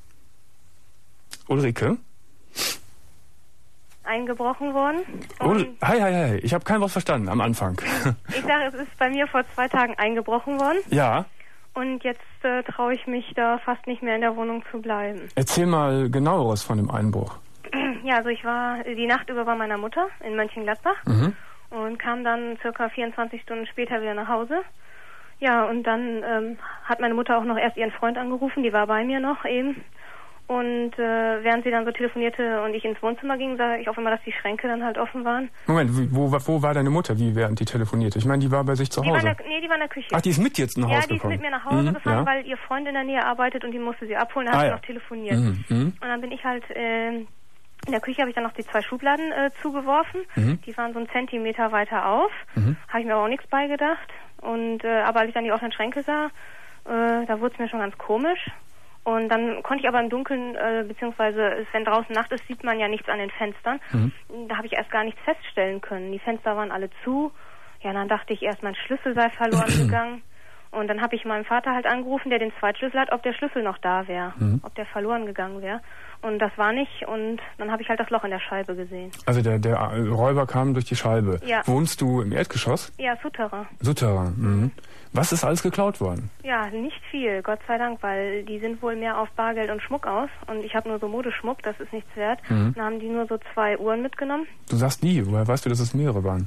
Ulrike?
Eingebrochen worden.
Ul hi, hi, hi, ich habe kein Wort verstanden am Anfang.
Ich sage, es ist bei mir vor zwei Tagen eingebrochen worden.
Ja.
Und jetzt äh, traue ich mich da fast nicht mehr in der Wohnung zu bleiben.
Erzähl mal genaueres von dem Einbruch.
Ja, also ich war die Nacht über bei meiner Mutter in Mönchengladbach mhm. und kam dann circa vierundzwanzig Stunden später wieder nach Hause. Ja, und dann ähm, hat meine Mutter auch noch erst ihren Freund angerufen, die war bei mir noch eben. Und äh, während sie dann so telefonierte und ich ins Wohnzimmer ging, sah ich auf einmal, dass die Schränke dann halt offen waren.
Moment, wo, wo war deine Mutter, wie während die telefonierte? Ich meine, die war bei sich zu Hause.
Die war in der, nee, die war in der Küche.
Ach, die ist mit jetzt nach Hause gekommen?
Ja, die ist mit mir nach Hause
mhm,
gefahren,
ja.
weil ihr Freund in der Nähe arbeitet und die musste sie abholen. Da hat
ah,
sie
ja.
noch telefoniert.
Mhm, mh.
Und dann bin ich halt, äh, in der Küche habe ich dann noch die zwei Schubladen äh, zugeworfen. Mhm. Die waren so einen Zentimeter weiter auf. Mhm. Habe ich mir aber auch nichts beigedacht. Und, äh, aber als ich dann die offenen Schränke sah, äh, da wurde es mir schon ganz komisch. Und dann konnte ich aber im Dunkeln, äh, beziehungsweise wenn draußen Nacht ist, sieht man ja nichts an den Fenstern. Mhm. Da habe ich erst gar nichts feststellen können. Die Fenster waren alle zu. Ja, dann dachte ich erst, mein Schlüssel sei verloren gegangen. Und dann habe ich meinen Vater halt angerufen, der den Zweitschlüssel hat, ob der Schlüssel noch da wäre, mhm. ob der verloren gegangen wäre. Und das war nicht. Und dann habe ich halt das Loch in der Scheibe gesehen.
Also der, der Räuber kam durch die Scheibe.
Ja.
Wohnst du im Erdgeschoss?
Ja, Souterrain.
Souterrain, mhm. Was ist alles geklaut worden?
Ja, nicht viel, Gott sei Dank, weil die sind wohl mehr auf Bargeld und Schmuck aus. Und ich habe nur so Modeschmuck, das ist nichts wert. Mhm. Dann haben die nur so zwei Uhren mitgenommen.
Du sagst die, woher weißt du, dass es mehrere waren?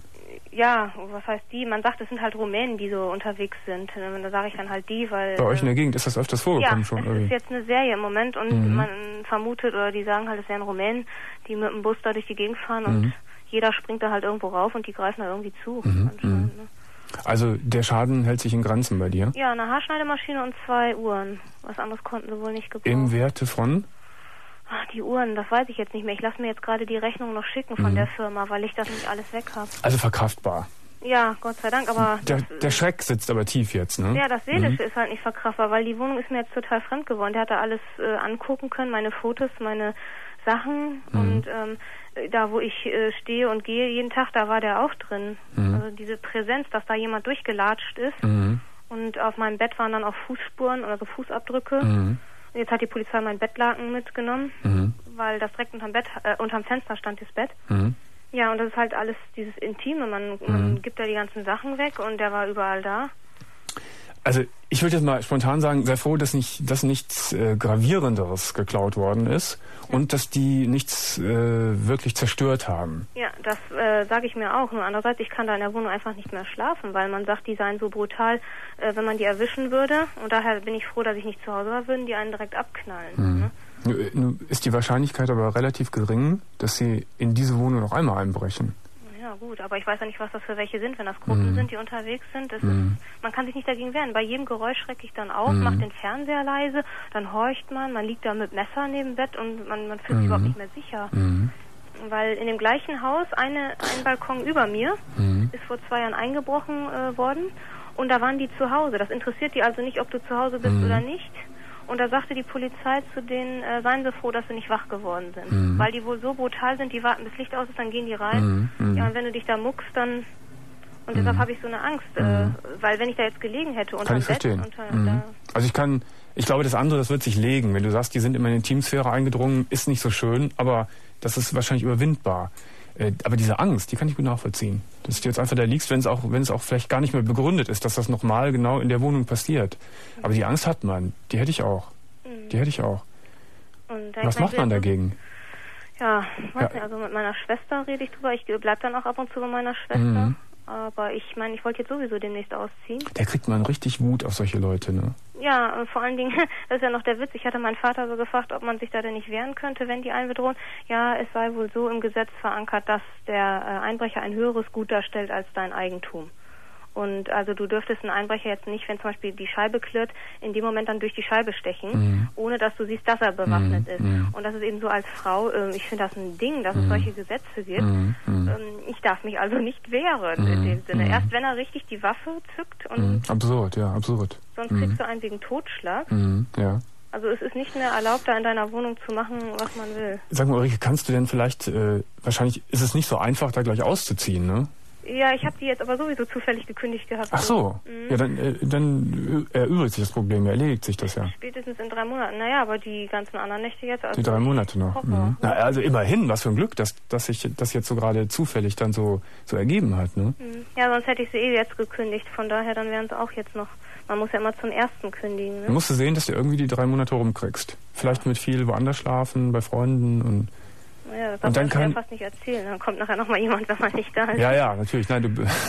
Ja, was heißt die? Man sagt, es sind halt Rumänen, die so unterwegs sind. Da sage ich dann halt die, weil...
Bei euch in der Gegend ist das öfters vorgekommen
ja,
schon?
Ja, es
irgendwie.
ist jetzt eine Serie im Moment und
mhm.
man vermutet, oder die sagen halt, es wären Rumänen, die mit dem Bus da durch die Gegend fahren
mhm.
und jeder springt da halt irgendwo rauf und die greifen da irgendwie zu.
Mhm.
anscheinend, ne?
Also der Schaden hält sich in Grenzen bei dir?
Ja, eine Haarschneidemaschine und zwei Uhren. Was anderes konnten sie wohl nicht gebrauchen.
Im Werte von?
Ach, die Uhren, das weiß ich jetzt nicht mehr. Ich lasse mir jetzt gerade die Rechnung noch schicken von
mhm.
der Firma, weil ich das nicht alles weg habe.
Also verkraftbar?
Ja, Gott sei Dank, aber...
Der,
das,
der Schreck sitzt aber tief jetzt, ne?
Ja, das Seelische
mhm.
ist halt nicht verkraftbar, weil die Wohnung ist mir jetzt total fremd geworden. Der hat da alles äh, angucken können, meine Fotos, meine Sachen mhm. und ähm, da, wo ich äh, stehe und gehe jeden Tag, da war der auch drin. Mhm. Also diese Präsenz, dass da jemand durchgelatscht ist
mhm.
und auf meinem Bett waren dann auch Fußspuren oder so Fußabdrücke.
Mhm.
Und jetzt hat die Polizei mein Bettlaken mitgenommen,
mhm. weil
das direkt unterm Bett, äh, unterm Fenster stand das Bett.
Mhm.
Ja, und das ist halt alles dieses Intime, man, man mhm. gibt ja die ganzen Sachen weg und der war überall da.
Also ich würde jetzt mal spontan sagen, sei froh, dass nicht, dass nichts äh, Gravierenderes geklaut worden ist ja. und dass die nichts äh, wirklich zerstört haben.
Ja, das äh, sage ich mir auch. Nur andererseits, ich kann da in der Wohnung einfach nicht mehr schlafen, weil man sagt, die seien so brutal, äh, wenn man die erwischen würde. Und daher bin ich froh, dass ich nicht zu Hause war, würden die einen direkt abknallen.
Mhm.
Ne?
Nun ist die Wahrscheinlichkeit aber relativ gering, dass sie in diese Wohnung noch einmal einbrechen.
Ja gut, aber ich weiß ja nicht, was das für welche sind, wenn das Gruppen mm. sind, die unterwegs sind. Das
mm.
ist, man kann sich nicht dagegen wehren. Bei jedem Geräusch schrecke ich dann auf, mm. mache den Fernseher leise, dann horcht man, man liegt da mit Messer neben dem Bett und man, man fühlt sich
mm.
überhaupt nicht mehr sicher. Mm. Weil in dem gleichen Haus, eine, ein Balkon über mir, mm. ist vor zwei Jahren eingebrochen äh, worden und da waren die zu Hause. Das interessiert die also nicht, ob du zu Hause bist mm. oder nicht. Und da sagte die Polizei zu denen, äh, seien sie froh, dass sie nicht wach geworden sind. Mhm. Weil die wohl so brutal sind, die warten bis Licht aus ist, dann gehen die rein. Mhm. Ja, und wenn du dich da muckst, dann... Und mhm. deshalb habe ich so eine Angst. Äh, mhm. Weil wenn ich da jetzt gelegen hätte unter dem Bett... Unter,
mhm.
da
also ich kann... Ich glaube, das andere, das wird sich legen. Wenn du sagst, die sind in meine Intimsphäre eingedrungen, ist nicht so schön, aber das ist wahrscheinlich überwindbar. Äh, aber diese Angst, die kann ich gut nachvollziehen. Dass du jetzt einfach da liegst, wenn es auch, wenn es auch vielleicht gar nicht mehr begründet ist, dass das nochmal genau in der Wohnung passiert. Mhm. Aber die Angst hat man. Die hätte ich auch. Mhm. Die hätte ich auch. Und was macht man dagegen?
Ja, weiß ja. nicht, also mit meiner Schwester rede ich drüber. Ich bleib dann auch ab und zu bei meiner Schwester. Mhm. Aber ich meine, ich wollte jetzt sowieso demnächst ausziehen.
Da kriegt man richtig Wut auf solche Leute, ne?
Ja, und vor allen Dingen, das ist ja noch der Witz, ich hatte meinen Vater so gefragt, ob man sich da denn nicht wehren könnte, wenn die einen bedrohen. Ja, es sei wohl so im Gesetz verankert, dass der äh, Einbrecher ein höheres Gut darstellt als dein Eigentum. Und also du dürftest einen Einbrecher jetzt nicht, wenn zum Beispiel die Scheibe klirrt, in dem Moment dann durch die Scheibe stechen, mhm. ohne dass du siehst, dass er bewaffnet mhm. ist. Mhm. Und das ist eben so als Frau, äh, ich finde das ein Ding, dass mhm. es solche Gesetze gibt. Mhm. Ähm, ich darf mich also nicht wehren mhm. in dem Sinne. Mhm. Erst wenn er richtig die Waffe zückt. Und
mhm. Absurd, ja, absurd.
Sonst
mhm.
kriegst du einen wegen Totschlag.
Mhm. Ja.
Also es ist nicht mehr erlaubt, da in deiner Wohnung zu machen, was man will.
Sag mal, Ulrike, kannst du denn vielleicht, äh, wahrscheinlich ist es nicht so einfach, da gleich auszuziehen, ne?
Ja, ich habe die jetzt aber sowieso zufällig gekündigt gehabt.
Ach so, mhm. ja, dann, äh, dann erübrigt sich das Problem, erledigt sich das ja.
Spätestens in drei Monaten. Naja, aber die ganzen anderen Nächte jetzt... Also
die drei Monate noch. Mhm. Na, also immerhin, was für ein Glück, dass, dass sich das jetzt so gerade zufällig dann so, so ergeben hat, ne?
Mhm. Ja, sonst hätte ich sie eh jetzt gekündigt. Von daher, dann wären sie auch jetzt noch... Man muss ja immer zum ersten kündigen, ne?
Du musst sehen, dass du irgendwie die drei Monate rumkriegst. Vielleicht mit viel woanders schlafen, bei Freunden und...
Ja, das darf man kann, ja fast nicht erzählen. Dann kommt nachher nochmal jemand, wenn man nicht da ist.
Ja, ja, natürlich. Nein,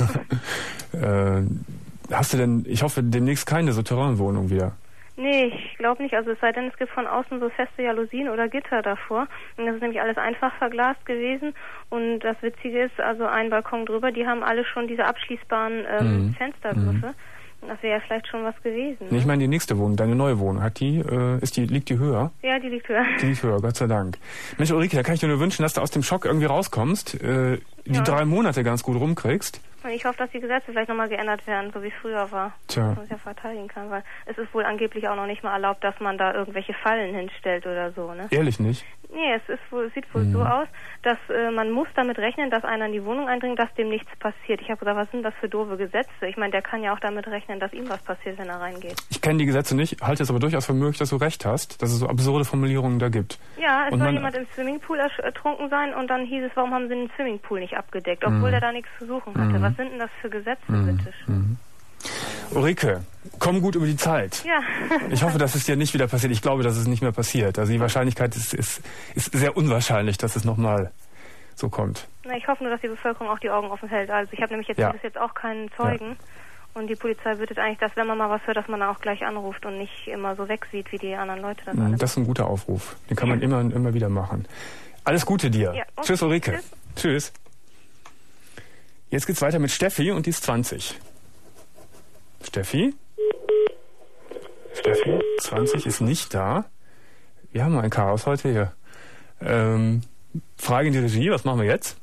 du, äh, hast du denn, ich hoffe, demnächst keine Souterrain-Wohnung wieder?
Nee, ich glaube nicht. Also es sei denn, es gibt von außen so feste Jalousien oder Gitter davor. Und das ist nämlich alles einfach verglast gewesen. Und das Witzige ist, also ein Balkon drüber, die haben alle schon diese abschließbaren ähm, mhm. Fenstergriffe. Mhm. Das wäre ja vielleicht schon was gewesen.
Nee, ich meine die nächste Wohnung, deine neue Wohnung, hat die, äh, ist die, liegt die höher?
Ja, die liegt höher.
Die liegt höher, Gott sei Dank. Mensch, Ulrike, da kann ich dir nur wünschen, dass du aus dem Schock irgendwie rauskommst, äh, die ja. drei Monate ganz gut rumkriegst.
Und ich hoffe, dass die Gesetze vielleicht nochmal geändert werden, so wie es früher war.
Tja.
Dass man sich ja verteidigen kann, weil es ist wohl angeblich auch noch nicht mal erlaubt, dass man da irgendwelche Fallen hinstellt oder so, ne?
Ehrlich nicht?
Nee, es ist wohl, es sieht wohl mhm. so aus, dass äh, man muss damit rechnen, dass einer in die Wohnung eindringt, dass dem nichts passiert. Ich habe gesagt, was sind das für doofe Gesetze? Ich meine, der kann ja auch damit rechnen, dass ihm was passiert, wenn er reingeht.
Ich kenne die Gesetze nicht, halte es aber durchaus für möglich, dass du recht hast, dass es so absurde Formulierungen da gibt.
Ja, es
und
soll
man,
jemand im Swimmingpool ertrunken sein und dann hieß es, warum haben sie den Swimmingpool nicht abgedeckt, obwohl
mhm.
er da nichts zu suchen hatte. Mhm. Was sind denn das für Gesetze,
mhm.
bitte?
Mhm. Ulrike, komm gut über die Zeit.
Ja.
Ich hoffe, dass es dir nicht wieder passiert. Ich glaube, dass es nicht mehr passiert. Also die Wahrscheinlichkeit ist, ist, ist sehr unwahrscheinlich, dass es nochmal so kommt.
Na, ich hoffe nur, dass die Bevölkerung auch die Augen offen hält. Also ich habe nämlich jetzt,
ja.
bis jetzt auch keinen Zeugen. Ja. Und die Polizei bittet eigentlich, dass, wenn man mal was hört, dass man auch gleich anruft und nicht immer so wegsieht, wie die anderen Leute das alles.
Das ist ein guter Aufruf. Den kann man immer und immer wieder machen. Alles Gute dir. Ja, okay. Tschüss, Ulrike. Tschüss. Tschüss. Jetzt geht's weiter mit Steffi und die ist zwanzig. Steffi? Steffi, zwanzig, ist nicht da. Wir haben ein Chaos heute hier. Ähm, Frage in die Regie, was machen wir jetzt?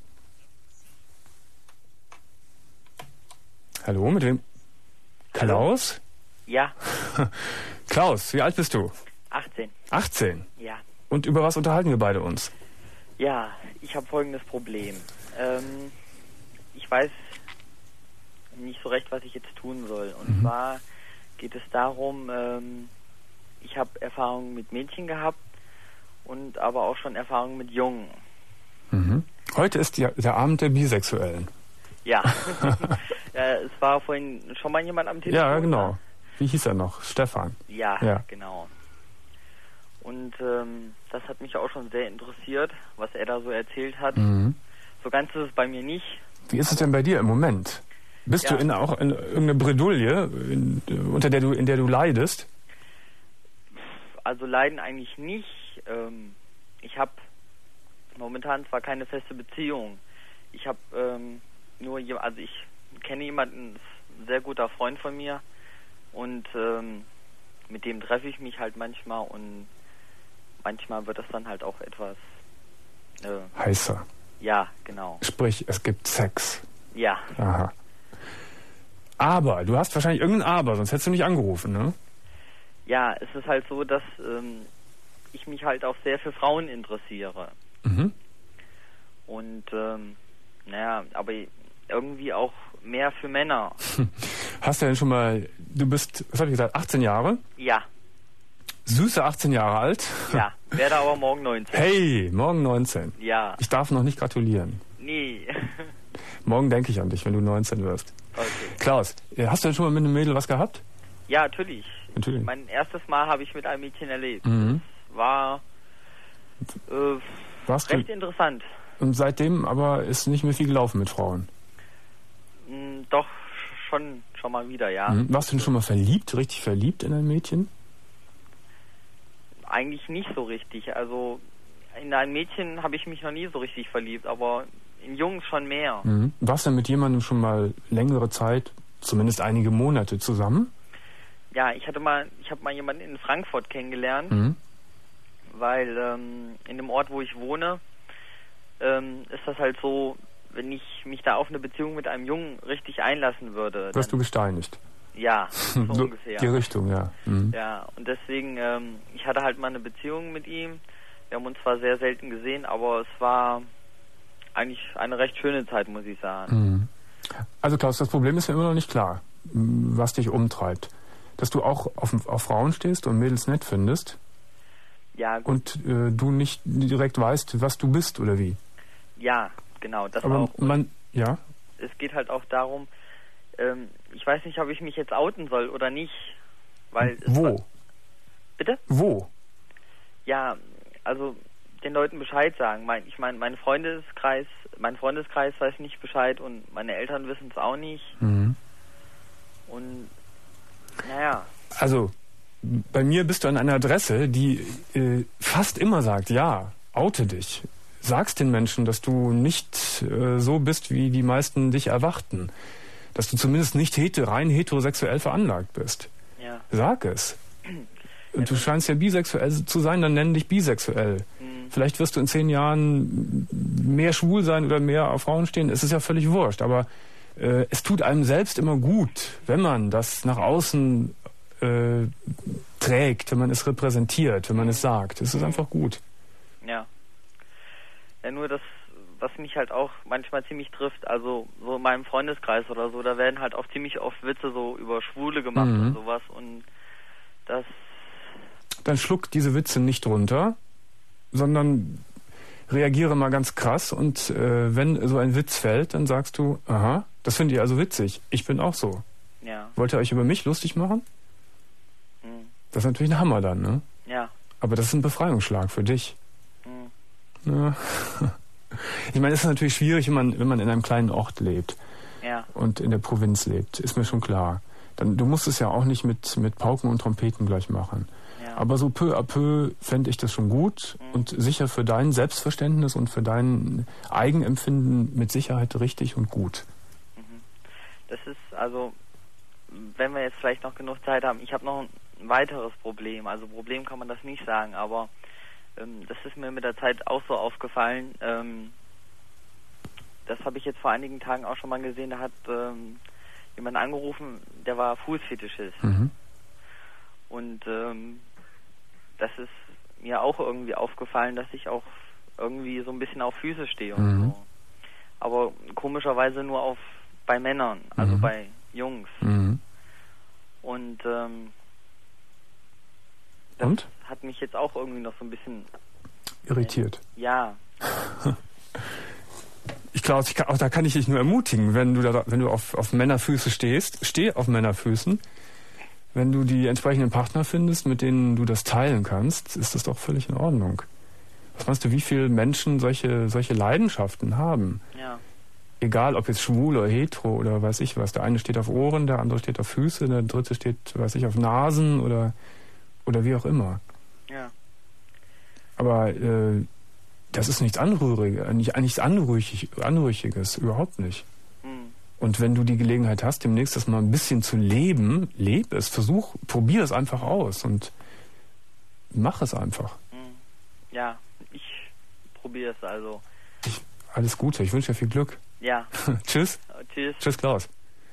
Hallo, mit wem? Klaus?
Ja.
Klaus, wie alt bist du?
achtzehn.
achtzehn?
Ja.
Und über was unterhalten wir beide uns?
Ja, ich habe folgendes Problem. Ähm, ich weiß nicht so recht, was ich jetzt tun soll. Und mhm. zwar geht es darum, ähm, ich habe Erfahrungen mit Mädchen gehabt und aber auch schon Erfahrungen mit Jungen.
Mhm. Heute ist die, der Abend der Bisexuellen.
Ja. ja, es war vorhin schon mal jemand am Telefon.
Ja, genau. Wie hieß er noch? Stefan.
Ja, ja. genau. Und ähm, das hat mich auch schon sehr interessiert, was er da so erzählt hat. Mhm. So ganz ist es bei mir nicht.
Wie ist es denn bei dir im Moment? Bist ja. du in, auch in irgendeiner Bredouille, in, unter der du, in der du leidest?
Also leiden eigentlich nicht. Ähm, ich habe momentan zwar keine feste Beziehung. Ich habe ähm, nur, also ich kenne jemanden, ein sehr guter Freund von mir und ähm, mit dem treffe ich mich halt manchmal und manchmal wird das dann halt auch etwas äh,
heißer.
Ja, genau.
Sprich, es gibt Sex.
Ja.
Aha. Aber, du hast wahrscheinlich irgendein Aber, sonst hättest du nicht angerufen, ne?
Ja, es ist halt so, dass ähm, ich mich halt auch sehr für Frauen interessiere.
Mhm.
Und, ähm, naja, aber irgendwie auch mehr für Männer.
Hast du denn schon mal, du bist, was habe ich gesagt, achtzehn Jahre?
Ja.
Süße achtzehn Jahre alt?
Ja, werde aber morgen neunzehn.
Hey, morgen neunzehn.
Ja.
Ich darf noch nicht gratulieren.
Nee.
Morgen denke ich an dich, wenn du neunzehn wirst.
Okay.
Klaus, hast du denn schon mal mit einem Mädel was gehabt?
Ja, natürlich.
Natürlich.
Mein erstes Mal habe ich mit einem Mädchen erlebt.
Mhm.
Das war äh,
Warst
recht
du?
interessant.
Und seitdem aber ist nicht mehr viel gelaufen mit Frauen?
Mm, doch, schon, schon mal wieder, ja.
Mhm. Warst du denn schon mal verliebt, richtig verliebt in ein Mädchen?
Eigentlich nicht so richtig. Also in ein Mädchen habe ich mich noch nie so richtig verliebt, aber in Jungs schon mehr.
Mhm. Warst du mit jemandem schon mal längere Zeit, zumindest einige Monate zusammen?
Ja, ich hatte mal, ich habe mal jemanden in Frankfurt kennengelernt,
mhm.
weil ähm, in dem Ort, wo ich wohne, ähm, ist das halt so, wenn ich mich da auf eine Beziehung mit einem Jungen richtig einlassen würde.
Wirst du gesteinigt?
Ja, so ungefähr.
Die Richtung, ja. Mhm.
Ja, und deswegen, ähm, ich hatte halt mal eine Beziehung mit ihm. Wir haben uns zwar sehr selten gesehen, aber es war eigentlich eine recht schöne Zeit, muss ich sagen.
Mhm. Also Klaus, das Problem ist mir immer noch nicht klar, was dich umtreibt. Dass du auch auf, auf Frauen stehst und Mädels nett findest.
Ja, gut.
Und äh, du nicht direkt weißt, was du bist oder wie.
Ja, genau. Das
aber
auch.
Man, ja?
Es geht halt auch darum, ähm, ich weiß nicht, ob ich mich jetzt outen soll oder nicht. Weil
Wo?
War, bitte?
Wo?
Ja, also den Leuten Bescheid sagen. Mein, ich meine, mein Freundeskreis, mein Freundeskreis weiß nicht Bescheid und meine Eltern wissen es auch nicht.
Mhm.
Und naja.
Also, bei mir bist du an einer Adresse, die äh, fast immer sagt, ja, oute dich. Sagst den Menschen, dass du nicht äh, so bist, wie die meisten dich erwarten. Dass du zumindest nicht hetero, rein heterosexuell veranlagt bist.
Ja.
Sag es. Und du scheinst ja bisexuell zu sein, dann nenn dich bisexuell. Mhm. Vielleicht wirst du in zehn Jahren mehr schwul sein oder mehr auf Frauen stehen. Es ist ja völlig wurscht. Aber äh, es tut einem selbst immer gut, wenn man das nach außen äh, trägt, wenn man es repräsentiert, wenn man es sagt. Es ist einfach gut.
Ja. Ja, nur das, was mich halt auch manchmal ziemlich trifft, also so in meinem Freundeskreis oder so, da werden halt auch ziemlich oft Witze so über Schwule gemacht mhm. und sowas und das...
Dann schluck diese Witze nicht runter, sondern reagiere mal ganz krass und äh, wenn so ein Witz fällt, dann sagst du, aha, das finde ich also witzig, ich bin auch so.
Ja.
Wollt ihr euch über mich lustig machen?
Mhm.
Das ist natürlich ein Hammer dann, ne?
Ja.
Aber das ist ein Befreiungsschlag für dich.
Mhm.
Ja. Ich meine, es ist natürlich schwierig, wenn man, wenn man in einem kleinen Ort lebt.
Ja.
Und in der Provinz lebt, ist mir schon klar. Dann, du musst es ja auch nicht mit, mit Pauken und Trompeten gleich machen.
Ja.
Aber so peu à peu fände ich das schon gut mhm. und sicher für dein Selbstverständnis und für dein Eigenempfinden mit Sicherheit richtig und gut.
Mhm. Das ist also, wenn wir jetzt vielleicht noch genug Zeit haben, ich habe noch ein weiteres Problem. Also Problem kann man das nicht sagen, aber ähm, das ist mir mit der Zeit auch so aufgefallen. Ähm, das habe ich jetzt vor einigen Tagen auch schon mal gesehen. Da hat ähm, jemand angerufen, der war Fußfetischist. Mhm. Und ähm, das ist mir auch irgendwie aufgefallen, dass ich auch irgendwie so ein bisschen auf Füße stehe und mhm. so. Aber komischerweise nur auf bei Männern, also mhm. bei Jungs.
Mhm.
Und ähm, das
und?
Hat mich jetzt auch irgendwie noch so ein bisschen
irritiert.
Äh, ja.
Ich glaube, ich kann, auch da kann ich dich nur ermutigen, wenn du da, wenn du auf, auf Männerfüße stehst, steh auf Männerfüßen. Wenn du die entsprechenden Partner findest, mit denen du das teilen kannst, ist das doch völlig in Ordnung. Was meinst du, wie viele Menschen solche, solche Leidenschaften haben?
Ja.
Egal, ob jetzt schwul oder hetero oder weiß ich was. Der eine steht auf Ohren, der andere steht auf Füße, der dritte steht, weiß ich, auf Nasen oder, oder wie auch immer.
Ja.
Aber äh, das ist nichts Anrühriges, nicht, nichts Anrüchig, Anrüchiges, überhaupt nicht.
Mhm.
Und wenn du die Gelegenheit hast, demnächst das mal ein bisschen zu leben, leb es, versuch, probier es einfach aus und mach es einfach.
Mhm. Ja, ich probiere es also.
Ich, alles Gute, ich wünsche dir viel Glück.
Ja.
Tschüss.
Uh, tschüss.
Tschüss, Klaus.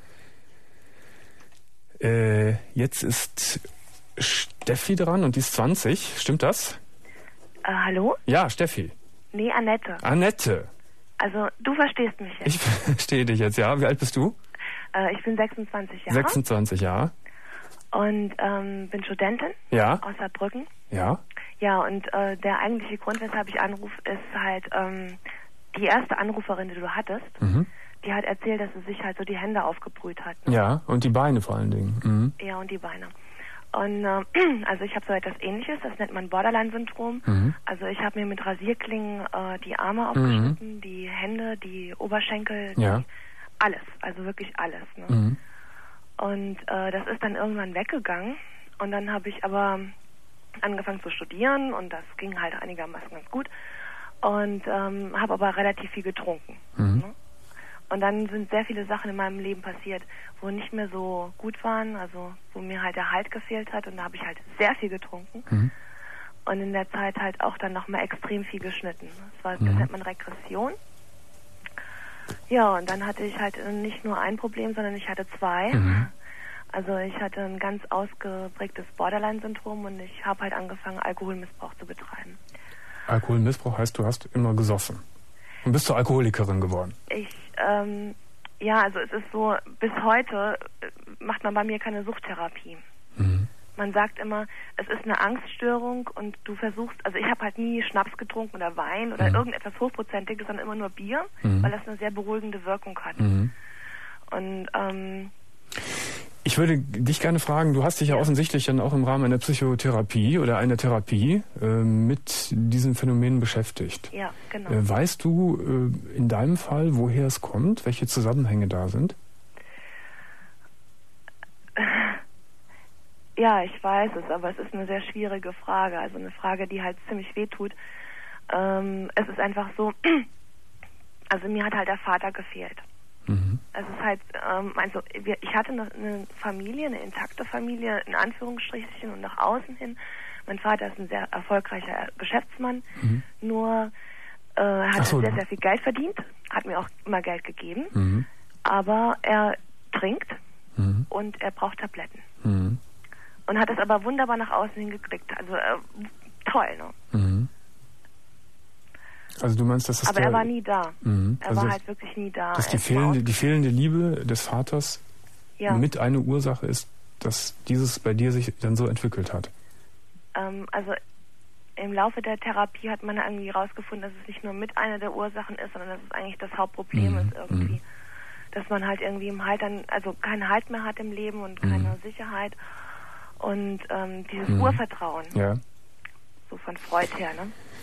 Äh, jetzt ist Steffi dran und die ist zwanzig, stimmt das?
Äh, hallo?
Ja, Steffi.
Nee, Annette.
Annette.
Also, du verstehst mich jetzt.
Ich verstehe dich jetzt, ja. Wie alt bist du?
Äh, ich bin sechsundzwanzig Jahre.
sechsundzwanzig Jahre.
Und ähm, bin Studentin.
Ja.
Aus Saarbrücken.
Ja.
Ja, und äh, der eigentliche Grund, weshalb ich anrufe, ist halt ähm, die erste Anruferin, die du hattest. Mhm. Die hat erzählt, dass sie sich halt so die Hände aufgebrüht hat. Ne?
Ja, und die Beine vor allen Dingen. Mhm.
Ja, und die Beine. Und äh, also ich habe so etwas Ähnliches, das nennt man Borderline-Syndrom. Mhm. Also ich habe mir mit Rasierklingen äh, die Arme aufgeschnitten, mhm. die Hände, die Oberschenkel,
ja.
die, alles, also wirklich alles. Ne?
Mhm.
Und äh, das ist dann irgendwann weggegangen und dann habe ich aber angefangen zu studieren und das ging halt einigermaßen ganz gut und ähm, habe aber relativ viel getrunken.
Mhm.
Ne? Und dann sind sehr viele Sachen in meinem Leben passiert, wo nicht mehr so gut waren, also wo mir halt der Halt gefehlt hat und da habe ich halt sehr viel getrunken
mhm.
und in der Zeit halt auch dann nochmal extrem viel geschnitten. Das, war,
mhm.
das nennt man Regression. Ja, und dann hatte ich halt nicht nur ein Problem, sondern ich hatte zwei.
Mhm.
Also ich hatte ein ganz ausgeprägtes Borderline-Syndrom und ich habe halt angefangen, Alkoholmissbrauch zu betreiben.
Alkoholmissbrauch heißt, du hast immer gesoffen und bist zur Alkoholikerin geworden.
Ich, ähm, ja, also es ist so, bis heute macht man bei mir keine Suchttherapie.
Mhm.
Man sagt immer, es ist eine Angststörung und du versuchst, also ich habe halt nie Schnaps getrunken oder Wein oder
mhm.
irgendetwas Hochprozentiges, sondern immer nur Bier,
mhm.
weil das eine sehr beruhigende Wirkung hat.
Mhm.
Und, ähm...
Ich würde dich gerne fragen, du hast dich ja, ja offensichtlich dann auch im Rahmen einer Psychotherapie oder einer Therapie äh, mit diesen Phänomenen beschäftigt.
Ja, genau.
Äh, weißt du äh, in deinem Fall, woher es kommt, welche Zusammenhänge da sind?
Ja, ich weiß es, aber es ist eine sehr schwierige Frage, also eine Frage, die halt ziemlich wehtut. Ähm, es ist einfach so, also mir hat halt der Vater gefehlt.
Mhm.
Es ist halt, ähm, also wir, ich hatte eine, eine Familie, eine intakte Familie, in Anführungsstrichen und nach außen hin. Mein Vater ist ein sehr erfolgreicher Geschäftsmann,
mhm.
nur äh, hat
so,
sehr, sehr viel Geld verdient, hat mir auch immer Geld gegeben,
mhm.
aber er trinkt
mhm.
und er braucht Tabletten.
Mhm.
Und hat es aber wunderbar nach außen hingekriegt. Also äh, toll, ne?
Mhm. Also du meinst, dass das
Aber
der,
er war nie da.
Mhm.
Er
also
war
das,
halt wirklich nie da.
Dass die fehlende, die fehlende Liebe des Vaters
ja.
mit eine Ursache ist, dass dieses bei dir sich dann so entwickelt hat.
Ähm, also im Laufe der Therapie hat man irgendwie herausgefunden, dass es nicht nur mit einer der Ursachen ist, sondern dass es eigentlich das Hauptproblem
mhm.
ist irgendwie.
Mhm.
Dass man halt irgendwie im Halt dann, also keinen Halt mehr hat im Leben und keine
mhm.
Sicherheit. Und ähm, dieses
mhm.
Urvertrauen.
Ja.
So von Freud her, ne?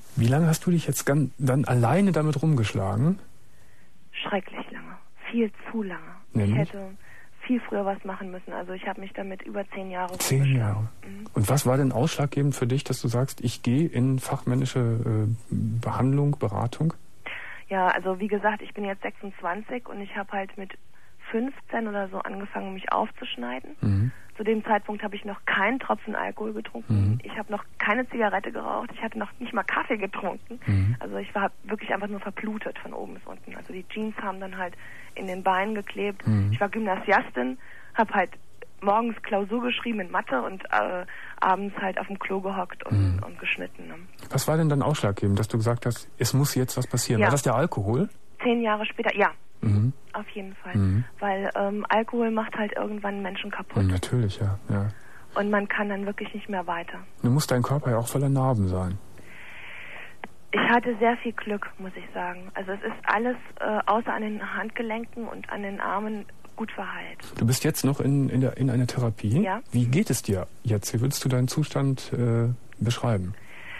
Wie lange hast du dich jetzt dann, dann alleine damit rumgeschlagen?
Schrecklich lange. Viel zu lange.
Nämlich?
Ich hätte viel früher was machen müssen. Also ich habe mich damit über zehn Jahre
Zehn Jahre.
Mhm.
Und was war denn ausschlaggebend für dich, dass du sagst, ich gehe in fachmännische äh, Behandlung, Beratung?
Ja, also wie gesagt, ich bin jetzt sechsundzwanzig und ich habe halt mit fünfzehn oder so angefangen, mich aufzuschneiden. Mhm. Zu dem Zeitpunkt habe ich noch keinen Tropfen Alkohol getrunken. Mhm. Ich habe noch keine Zigarette geraucht. Ich hatte noch nicht mal Kaffee getrunken. Mhm. Also ich war wirklich einfach nur verblutet von oben bis unten. Also die Jeans haben dann halt in den Beinen geklebt. Mhm. Ich war Gymnasiastin, habe halt morgens Klausur geschrieben in Mathe und äh, abends halt auf dem Klo gehockt und, mhm. und geschnitten. Ne?
Was war denn dann ausschlaggebend, dass du gesagt hast, es muss jetzt was passieren?
Ja.
War das der Alkohol?
Zehn Jahre später, ja.
Mhm.
Auf jeden Fall.
Mhm.
Weil ähm, Alkohol macht halt irgendwann Menschen kaputt.
Mhm, natürlich, ja, ja.
Und man kann dann wirklich nicht mehr weiter.
Nun muss dein Körper ja auch voller Narben sein.
Ich hatte sehr viel Glück, muss ich sagen. Also es ist alles äh, außer an den Handgelenken und an den Armen gut verheilt.
Du bist jetzt noch in, in, der, in einer Therapie.
Ja.
Wie geht es dir jetzt? Wie würdest du deinen Zustand äh, beschreiben?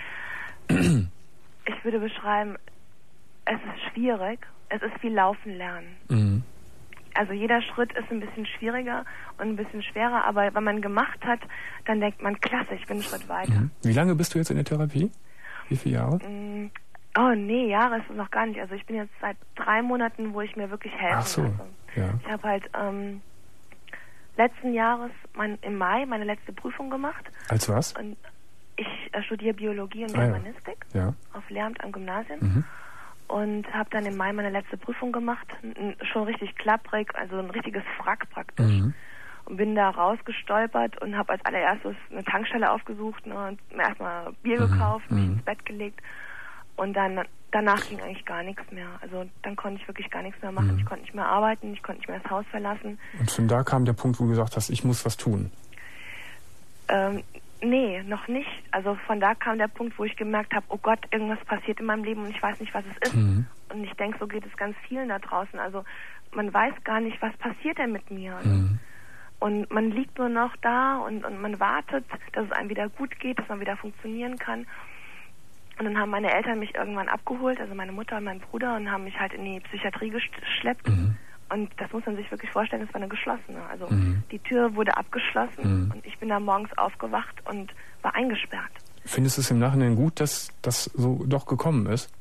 Ich würde beschreiben, es ist schwierig. Es ist wie Laufen lernen. Mhm. Also jeder Schritt ist ein bisschen schwieriger und ein bisschen schwerer, aber wenn man gemacht hat, dann denkt man, klasse, ich bin einen Schritt weiter.
Mhm. Wie lange bist du jetzt in der Therapie? Wie viele Jahre?
Mhm. Oh nee, Jahre ist es noch gar nicht. Also ich bin jetzt seit drei Monaten, wo ich mir wirklich helfen
Ach so,
lasse.
ja.
Ich habe halt ähm, letzten Jahres mein, im Mai meine letzte Prüfung gemacht.
Als was?
Und ich äh, studiere Biologie und
ah,
Germanistik
ja. Ja.
auf Lehramt am Gymnasium.
Mhm.
Und habe dann im Mai meine letzte Prüfung gemacht, n- schon richtig klapprig, also ein richtiges Frack praktisch. Mhm. Und bin da rausgestolpert und habe als allererstes eine Tankstelle aufgesucht, ne, und mir erstmal Bier
mhm.
gekauft, mich
mhm.
ins Bett gelegt. Und dann danach ging eigentlich gar nichts mehr. Also dann konnte ich wirklich gar nichts mehr machen. Mhm. Ich konnte nicht mehr arbeiten, ich konnte nicht mehr das Haus verlassen.
Und von da kam der Punkt, wo du gesagt hast, ich muss was tun.
Ähm, nee, noch nicht. Also von da kam der Punkt, wo ich gemerkt habe, oh Gott, irgendwas passiert in meinem Leben und ich weiß nicht, was es ist. Mhm. Und ich denke, so geht es ganz vielen da draußen. Also man weiß gar nicht, was passiert denn mit mir. Mhm. Und man liegt nur noch da und, und man wartet, dass es einem wieder gut geht, dass man wieder funktionieren kann. Und dann haben meine Eltern mich irgendwann abgeholt, also meine Mutter und mein Bruder, und haben mich halt in die Psychiatrie geschleppt. Mhm. Und das muss man sich wirklich vorstellen, das war eine geschlossene. Also mhm. die Tür wurde abgeschlossen mhm. und ich bin da morgens aufgewacht und war eingesperrt.
Findest du es im Nachhinein gut, dass das so doch gekommen ist?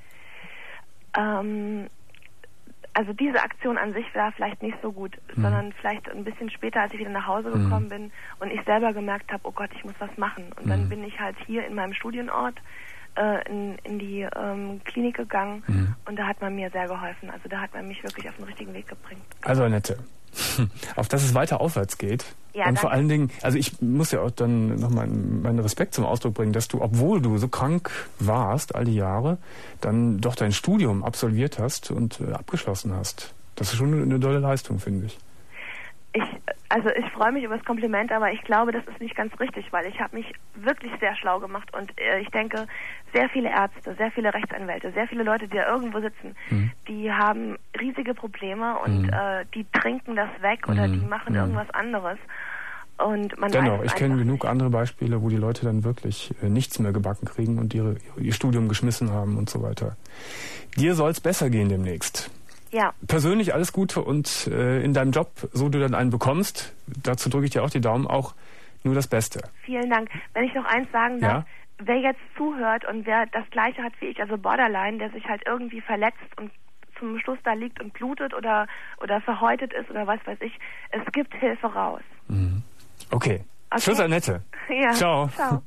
Ähm, also diese Aktion an sich war vielleicht nicht so gut, mhm. sondern vielleicht ein bisschen später, als ich wieder nach Hause gekommen mhm. bin und ich selber gemerkt habe, oh Gott, ich muss was machen. Und mhm. dann bin ich halt hier in meinem Studienort In, in die ähm, Klinik gegangen mhm. und da hat man mir sehr geholfen. Also da hat man mich wirklich auf den richtigen Weg gebracht.
Also Annette, auf dass es weiter aufwärts geht.
Ja,
und
danke.
Vor allen Dingen, also ich muss ja auch dann nochmal meinen Respekt zum Ausdruck bringen, dass du, obwohl du so krank warst all die Jahre, dann doch dein Studium absolviert hast und äh, abgeschlossen hast. Das ist schon eine, eine tolle Leistung, finde ich.
Ich, also ich freue mich über das Kompliment, aber ich glaube, das ist nicht ganz richtig, weil ich habe mich wirklich sehr schlau gemacht und äh, ich denke, sehr viele Ärzte, sehr viele Rechtsanwälte, sehr viele Leute, die da irgendwo sitzen, mhm. die haben riesige Probleme und mhm. äh, die trinken das weg oder mhm. die machen mhm. irgendwas anderes. Und man
Dennoch,
weiß
ich kenne genug
nicht.
andere Beispiele, wo die Leute dann wirklich äh, nichts mehr gebacken kriegen und ihre, ihr Studium geschmissen haben und so weiter. Dir soll es besser gehen demnächst.
Ja.
Persönlich alles Gute und äh, in deinem Job, so du dann einen bekommst, dazu drücke ich dir auch die Daumen, auch nur das Beste.
Vielen Dank. Wenn ich noch eins sagen darf,
ja?
Wer jetzt zuhört und wer das Gleiche hat wie ich, also Borderline, der sich halt irgendwie verletzt und zum Schluss da liegt und blutet oder, oder verhäutet ist oder was weiß ich, es gibt Hilfe raus.
Mhm. Okay. okay. Tschüss, Annette.
Ja.
Ciao.
Ciao.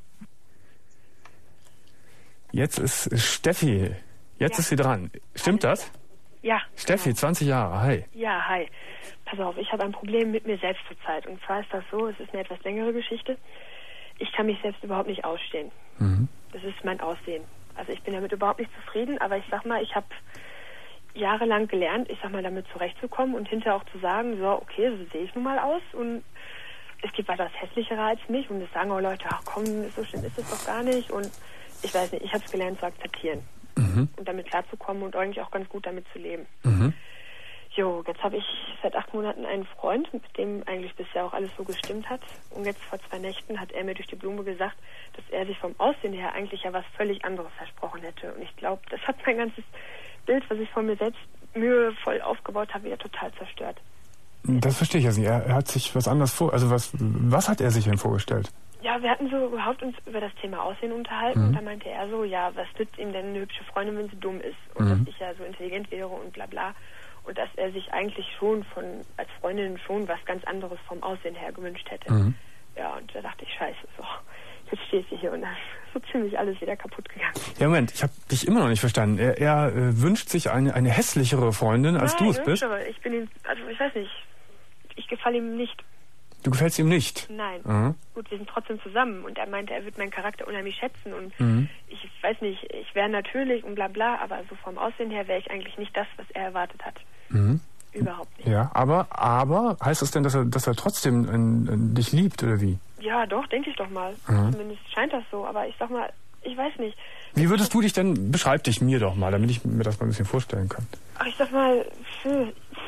Jetzt ist Steffi. Jetzt ja. ist sie dran. Stimmt das?
Ja.
Steffi, genau. zwanzig Jahre, hi.
Ja, hi. Pass auf, ich habe ein Problem mit mir selbst zurzeit. Und zwar ist das so, es ist eine etwas längere Geschichte. Ich kann mich selbst überhaupt nicht ausstehen. Mhm. Das ist mein Aussehen. Also ich bin damit überhaupt nicht zufrieden, aber ich sag mal, ich habe jahrelang gelernt, ich sag mal, damit zurechtzukommen und hinterher auch zu sagen, so, okay, so sehe ich nun mal aus und es gibt was Hässlichere als mich und es sagen auch Leute, ach komm, so schlimm ist es doch gar nicht und ich weiß nicht, ich habe es gelernt zu akzeptieren. Mhm. Und damit klarzukommen und eigentlich auch ganz gut damit zu leben. Mhm. Jo, jetzt habe ich seit acht Monaten einen Freund, mit dem eigentlich bisher auch alles so gestimmt hat. Und jetzt vor zwei Nächten hat er mir durch die Blume gesagt, dass er sich vom Aussehen her eigentlich ja was völlig anderes versprochen hätte. Und ich glaube, das hat mein ganzes Bild, was ich von mir selbst mühevoll aufgebaut habe, wieder total zerstört.
Das verstehe ich also nicht. Er, er hat sich was anderes vor... Also was, was hat er sich denn vorgestellt?
Ja, wir hatten so überhaupt uns über das Thema Aussehen unterhalten. Mhm. Und da meinte er so, ja, was nützt ihm denn eine hübsche Freundin, wenn sie dumm ist? Und mhm. dass ich ja so intelligent wäre und bla bla. Und dass er sich eigentlich schon von als Freundin schon was ganz anderes vom Aussehen her gewünscht hätte. Mhm. Ja, und da dachte ich, scheiße, so, jetzt stehst du hier und dann ist so ziemlich alles wieder kaputt gegangen.
Ja, Moment, ich habe dich immer noch nicht verstanden. Er, er äh, wünscht sich eine, eine hässlichere Freundin, als
Nein,
du es bist?
Ich bin ihm, also ich weiß nicht, ich gefalle ihm nicht.
Du gefällst ihm nicht?
Nein.
Mhm.
Gut, wir sind trotzdem zusammen und er meinte, er wird meinen Charakter unheimlich schätzen und
mhm.
ich weiß nicht, ich wäre natürlich und bla bla, aber so vom Aussehen her wäre ich eigentlich nicht das, was er erwartet hat.
Mhm.
Überhaupt nicht.
Ja, aber, aber heißt das denn, dass er, dass er trotzdem ein, ein, dich liebt oder wie?
Ja, doch, denke ich doch mal.
Mhm.
Zumindest scheint das so, aber ich sag mal, ich weiß nicht.
Wie würdest du dich denn, beschreib dich mir doch mal, damit ich mir das mal ein bisschen vorstellen kann.
Ach, ich sag mal, für, ja,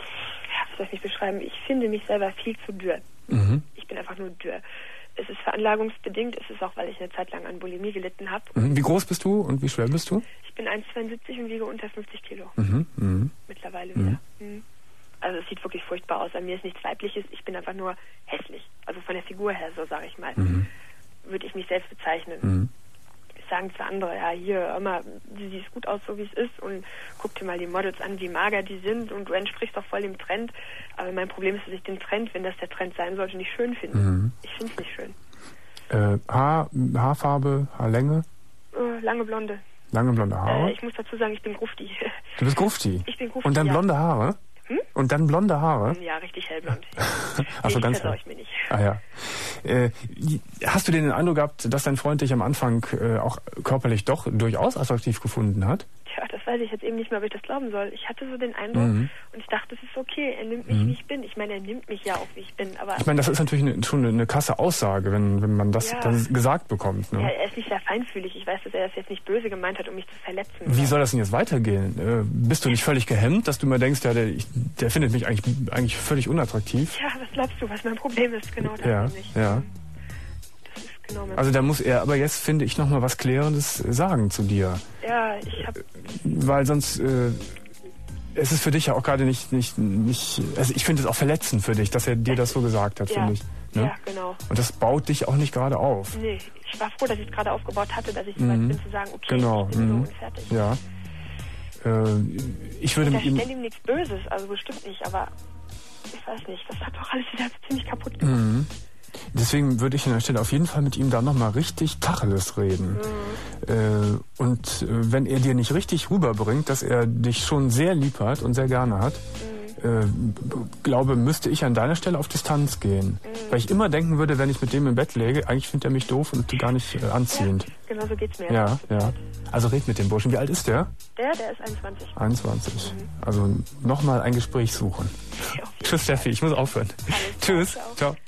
wie soll ich mich beschreiben? Ich finde mich selber viel zu dürr.
Mhm.
Ich bin einfach nur dürr. Es ist veranlagungsbedingt, es ist auch, weil ich eine Zeit lang an Bulimie gelitten habe.
Mhm. Wie groß bist du und wie schwer bist du?
Ich bin eins Komma zweiundsiebzig und wiege unter fünfzig Kilo.
Mhm. Mhm.
Mittlerweile
mhm.
wieder. Mhm. Also es sieht wirklich furchtbar aus. An mir ist nichts Weibliches, ich bin einfach nur hässlich. Also von der Figur her, so sage ich mal.
Mhm.
Würde ich mich selbst bezeichnen.
Mhm.
Sagen zwar andere, ja hier, hör mal, du siehst gut aus, so wie es ist und guck dir mal die Models an, wie mager die sind und du entsprichst doch voll dem Trend. Aber mein Problem ist, dass ich den Trend, wenn das der Trend sein sollte, nicht schön finde.
Mhm.
Ich finde es nicht schön.
Äh, Haar, Haarfarbe, Haarlänge?
Äh, lange Blonde.
Lange blonde Haare?
Äh, ich muss dazu sagen, ich bin Grufti.
Du bist Grufti?
Ich bin Grufti,
Und dann
ja.
blonde Haare?
Hm?
Und dann blonde Haare?
Ja, richtig hellblond.
Achso,
nee,
ganz
hell. Ich mir nicht.
Ah ja. Äh, hast du den Eindruck gehabt, dass dein Freund dich am Anfang äh, auch körperlich doch durchaus attraktiv gefunden hat?
Tja, das weiß ich jetzt eben nicht mehr, ob ich das glauben soll. Ich hatte so den Eindruck
mhm.
und ich dachte, es ist okay, er nimmt mich,
mhm.
wie ich bin. Ich meine, er nimmt mich ja auch, wie ich bin. Aber
ich meine, das ist natürlich eine, schon eine krasse Aussage, wenn, wenn man das
ja.
dann gesagt bekommt. Ne?
Ja, er ist nicht sehr feinfühlig. Ich weiß, dass er das jetzt nicht böse gemeint hat, um mich zu verletzen.
Wie
oder?
soll das denn jetzt weitergehen? Äh, bist du nicht völlig gehemmt, dass du mir denkst, ja, der, ich, der findet mich eigentlich, eigentlich völlig unattraktiv?
Ja, was glaubst du, was mein Problem ist? Genau das
ja,
nicht.
Ja.
Das ist genau mein
Also da muss er aber jetzt, finde ich, noch mal was Klärendes sagen zu dir.
Ja, ich habe...
Weil sonst... Äh, es ist für dich ja auch gerade nicht, nicht, nicht, also ich finde es auch verletzend für dich, dass er dir das so gesagt hat,
ja.
finde ich. Ne?
Ja, genau.
Und das baut dich auch nicht gerade auf.
Nee, ich war froh, dass ich es gerade aufgebaut hatte, dass ich so
mhm.
weit bin zu sagen, okay,
genau.
ich bin
mhm.
so und fertig.
Ja. Äh, ich würde
ich
mit ihm...
stelle ihm nichts Böses, also bestimmt nicht, aber ich weiß nicht, das hat doch alles wieder ziemlich kaputt gemacht.
Mhm. Deswegen würde ich an der Stelle auf jeden Fall mit ihm da nochmal richtig Tacheles reden. Mhm. Äh, und äh, wenn er dir nicht richtig rüberbringt, dass er dich schon sehr lieb hat und sehr gerne hat, mhm. äh, glaube, müsste ich an deiner Stelle auf Distanz gehen. Mhm. Weil ich immer denken würde, wenn ich mit dem im Bett läge, eigentlich findet er mich doof und gar nicht äh, anziehend.
Ja, genau so geht's mir.
Ja, ja. Also red mit dem Burschen. Wie alt ist der?
Der, der ist einundzwanzig.
einundzwanzig.
Mhm.
Also nochmal ein Gespräch suchen.
Ja,
Tschüss, Steffi, ich muss aufhören.
Alles
Tschüss.
Ciao.
Ciao.